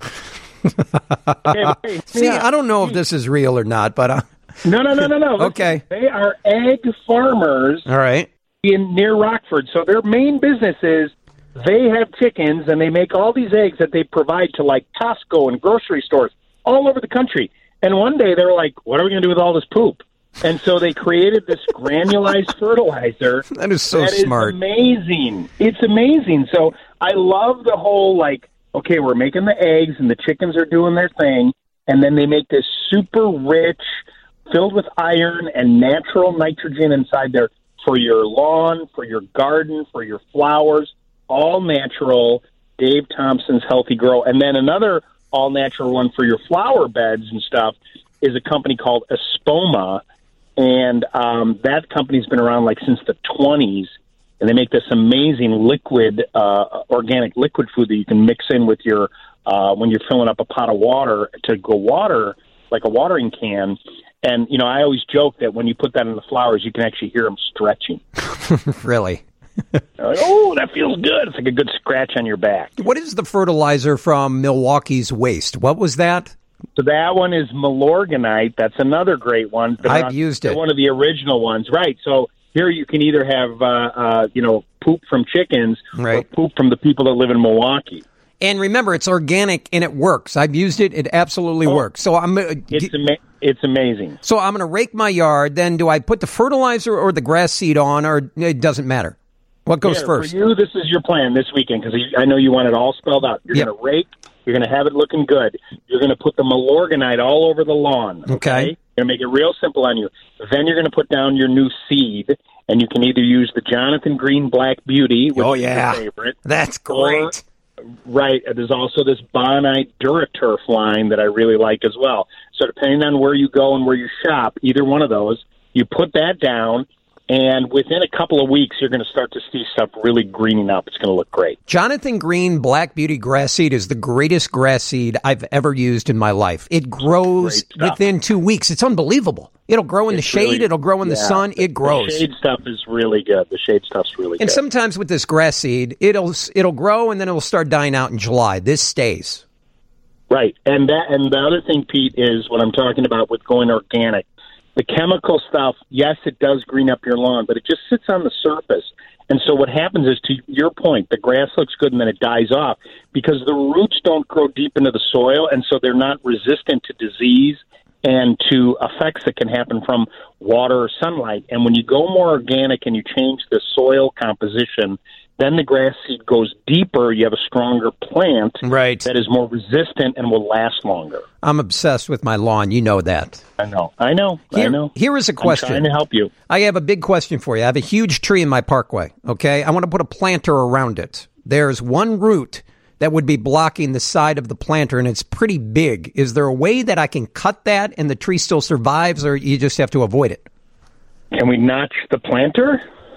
Hey, hey, See, yeah. I don't know if this is real or not, but... Uh, No, no, no, no, no. Okay. Listen, they are egg farmers all right. in near Rockford. So their main business is they have chickens and they make all these eggs that they provide to like Costco and grocery stores all over the country. And one day they were like, what are we going to do with all this poop? And so they created this granulized fertilizer. That is so that smart. Is amazing. It's amazing. So I love the whole like, okay, we're making the eggs and the chickens are doing their thing. And then they make this super rich, filled with iron and natural nitrogen inside there for your lawn, for your garden, for your flowers, all natural, Dave Thompson's Healthy Grow. And then another all-natural one for your flower beds and stuff is a company called Espoma, and um, that company's been around like since the twenties, and they make this amazing liquid, uh, organic liquid food that you can mix in with your, uh, when you're filling up a pot of water to go water, like a watering can. And, you know, I always joke that when you put that in the flowers, you can actually hear them stretching. Really? Like, oh, that feels good. It's like a good scratch on your back. What is the fertilizer from Milwaukee's waste? What was that? So that one is Milorganite. That's another great one. They're I've not- used they're it. one of the original ones. Right. So here you can either have, uh, uh, you know, poop from chickens Right. or poop from the people that live in Milwaukee. And remember, it's organic and it works. I've used it. It absolutely works. So I'm uh, It's, ama- it's amazing. so I'm going to rake my yard. Then do I put the fertilizer or the grass seed on, or it doesn't matter? What goes Here, first? For you, this is your plan this weekend because I know you want it all spelled out. You're Yep. going to rake. You're going to have it looking good. You're going to put the Milorganite all over the lawn. Okay. Okay. You're going to make it real simple on you. Then you're going to put down your new seed, and you can either use the Jonathan Green Black Beauty, which Oh, is yeah. your favorite. That's or- great. Right. There's also this Bonite DuraTurf line that I really like as well. So depending on where you go and where you shop, either one of those, you put that down, and within a couple of weeks, you're going to start to see stuff really greening up. It's going to look great. Jonathan Green Black Beauty grass seed is the greatest grass seed I've ever used in my life. It grows Great stuff. within two weeks. It's unbelievable. It'll grow in It's the shade. really- It'll grow in the yeah, sun. It The grows. shade stuff is really good. The shade stuff's really And good. sometimes with this grass seed, it'll it'll grow and then it'll start dying out in July. This stays. Right. And that and the other thing, Pete, is what I'm talking about with going organic. The chemical stuff, yes, it does green up your lawn, but it just sits on the surface. And so what happens is, to your point, the grass looks good and then it dies off because the roots don't grow deep into the soil, and so they're not resistant to disease and to effects that can happen from water or sunlight. And when you go more organic and you change the soil composition, then the grass seed goes deeper. You have a stronger plant Right. that is more resistant and will last longer. I'm obsessed with my lawn. You know that. I know. I know. Here, I know. Here is a question. I'm trying to help you. I have a big question for you. I have a huge tree in my parkway, okay? I want to put a planter around it. There's one root that would be blocking the side of the planter, and it's pretty big. Is there a way that I can cut that and the tree still survives, or you just have to avoid it? Can we notch the planter?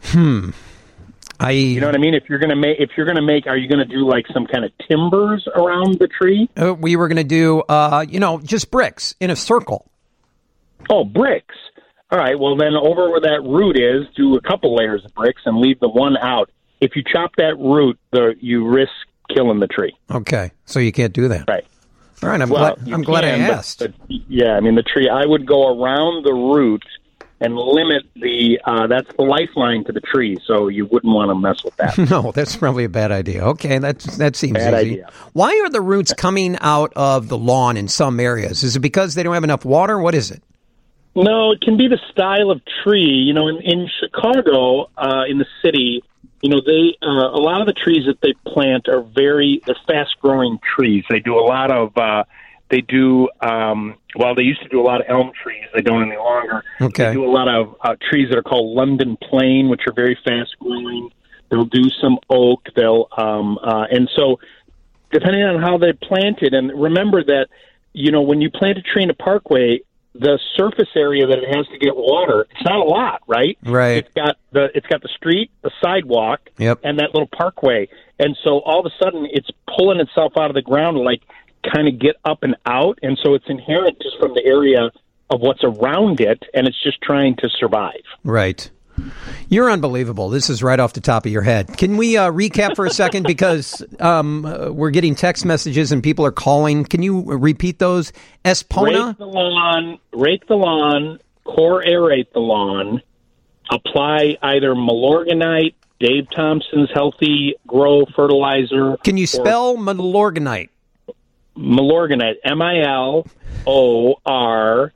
Hmm. I. You know what I mean? If you're gonna make, if you're gonna make, are you gonna do like some kind of timbers around the tree? Uh, we were going to do, uh, you know, just bricks in a circle. Oh, bricks. All right. Well, then over where that root is, do a couple layers of bricks and leave the one out. If you chop that root, the you risk killing the tree. Okay, so you can't do that. Right. All right. I'm well, glad. I'm glad I can, asked. But, but, yeah, I mean the tree. I would go around the root and limit the. Uh, that's the lifeline to the tree, so you wouldn't want to mess with that. No, that's probably a bad idea. Okay, that's that seems Bad easy. idea. Why are the roots coming out of the lawn in some areas? Is it because they don't have enough water? What is it? No, it can be the style of tree. You know, in, in Chicago, uh, in the city, you know, they uh, a lot of the trees that they plant are very they're fast growing trees. They do a lot of uh, they do um, well. They used to do a lot of elm trees. They don't any longer. Okay. They do a lot of uh, trees that are called London plane, which are very fast growing. They'll do some oak. They'll um, uh, and so depending on how they plant it, and remember that you know when you plant a tree in a parkway, the surface area that it has to get water, it's not a lot, right? Right. It's got the it's got the street, the sidewalk, Yep. and that little parkway. And so all of a sudden it's pulling itself out of the ground to like kind of get up and out. And so it's inherent just from the area of what's around it, and it's just trying to survive. Right. You're unbelievable. This is right off the top of your head. Can we uh, recap for a second? Because um, uh, we're getting text messages and people are calling. Can you repeat those? Espona? Rake the lawn, rake the lawn, core aerate the lawn, apply either Milorganite, Dave Thompson's Healthy Grow fertilizer. Can you spell Milorganite? Milorganite, M I L O R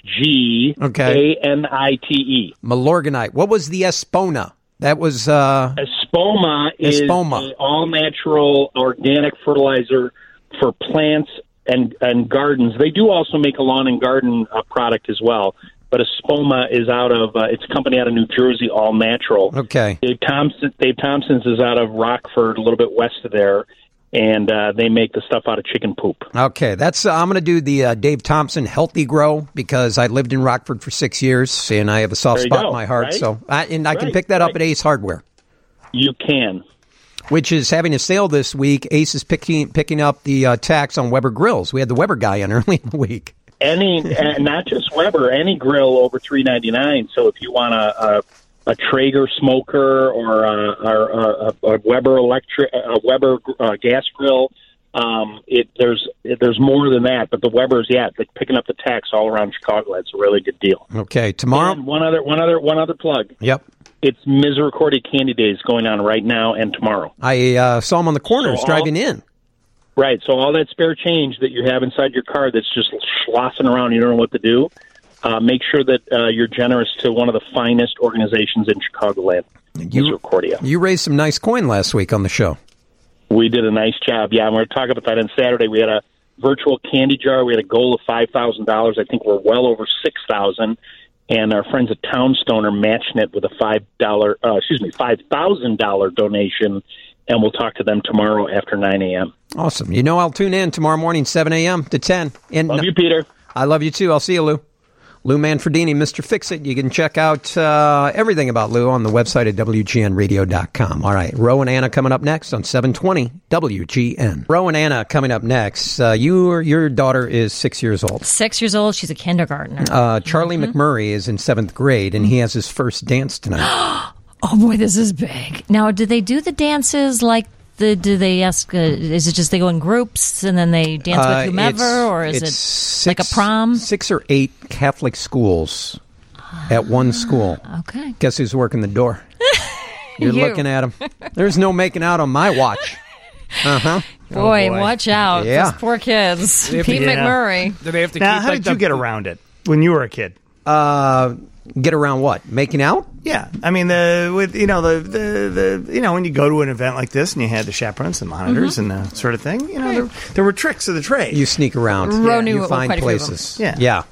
G A N I T E. Milorganite. What was the Espona? That was... Uh, Espoma is Espoma. an all-natural organic fertilizer for plants and, and gardens. They do also make a lawn and garden uh, product as well. But Espoma is out of, uh, it's a company out of New Jersey, all natural. Okay. Dave Thompson, Dave Thompson's is out of Rockford, a little bit west of there. And uh, they make the stuff out of chicken poop. Okay, that's uh, I'm going to do the uh, Dave Thompson Healthy Grow because I lived in Rockford for six years and I have a soft There you spot go, in my heart. right? So, I, and I can Right, pick that up right. at Ace Hardware, You can. which is having a sale this week. Ace is picking picking up the uh, tax on Weber grills. We had the Weber guy in early in the week. Any, and not just Weber, any grill over three ninety-nine. So if you want a, a, a Traeger smoker or a, or a, a Weber electric, a Weber uh, gas grill, um, it there's there's more than that. But the Webers, yeah, they're picking up the tax all around Chicago. That's a really good deal. Okay, tomorrow. And one other, one other, one other plug. Yep. It's Misericordia Candy Days going on right now and tomorrow. I uh, saw him on the corners So all- driving in. Right. So all that spare change that you have inside your car that's just slossing around, you don't know what to do, uh, make sure that uh, you're generous to one of the finest organizations in Chicagoland, Misericordia. You raised some nice coin last week on the show. We did a nice job. Yeah, and we're talking about that on Saturday. We had a virtual candy jar. We had a goal of five thousand dollars. I think we're well over six thousand dollars. And our friends at Townstone are matching it with a five dollars, uh, excuse me, five thousand dollars donation. And we'll talk to them tomorrow after nine a.m. Awesome. You know I'll tune in tomorrow morning, seven a.m. to ten. And Love you, Peter. I love you, too. I'll see you, Lou. Lou Manfredini, Mister Fix-It. You can check out uh, everything about Lou on the website at W G N radio dot com. All right. Ro and Anna coming up next on seven twenty W G N. Ro and Anna coming up next. Uh, you, your daughter is six years old. Six years old. She's a kindergartner. Uh, Charlie McMurray is in seventh grade, and he has his first dance tonight. Oh, boy, this is big. Now, do they do the dances like the, do they ask, uh, is it just they go in groups and then they dance Uh, with whomever, it's- or is it it's like a six- prom? Six or eight Catholic schools at one school. Okay. Guess who's working the door? You're You. looking at him. There's no making out on my watch. Uh-huh. Boy, watch out. Yeah. Those poor kids. They have Pete to- yeah. McMurray. Do they have to Now, keep how like did the, you get around it when you were a kid? Uh, get around what? Making out? Yeah, I mean the with you know the, the the you know when you go to an event like this and you had the chaperones and monitors Mm-hmm. and the sort of thing, you know there, there were tricks of the trade. You sneak around. Ro knew You quite find a few of them. places. Yeah. Yeah.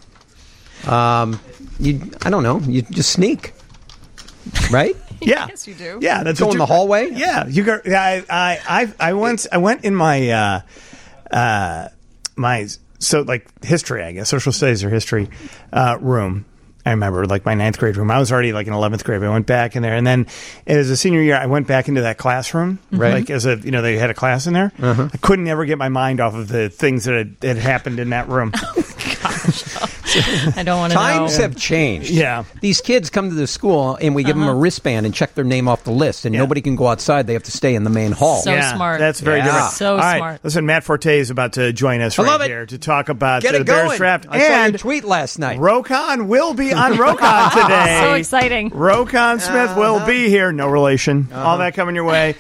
Um, you, I don't know. You just sneak. Right? Yeah, Yes, you do. yeah. That's Go what in you- the hallway? Yeah, you go. I I I I once I went in my uh, uh, my so like history, I guess social studies or history uh, room. I remember, like, my ninth grade room. I was already, like, in eleventh grade. I went back in there. And then as a senior year, I went back into that classroom. Right. Like, as a, you know, they had a class in there. Uh-huh. I couldn't ever get my mind off of the things that had, had happened in that room. I don't want to know. Times have changed. Yeah. These kids come to the school, and we give Uh-huh. them a wristband and check their name off the list, and Yeah. nobody can go outside. They have to stay in the main hall. So smart. That's very Yeah. different. So All right, smart. listen, Matt Forte is about to join us I right love it. here to talk about Get the it Bears going. draft. I saw your and tweet last night. Rokon will be on Rokon today. So exciting. Rokon Smith will be here. No relation. All that coming your way.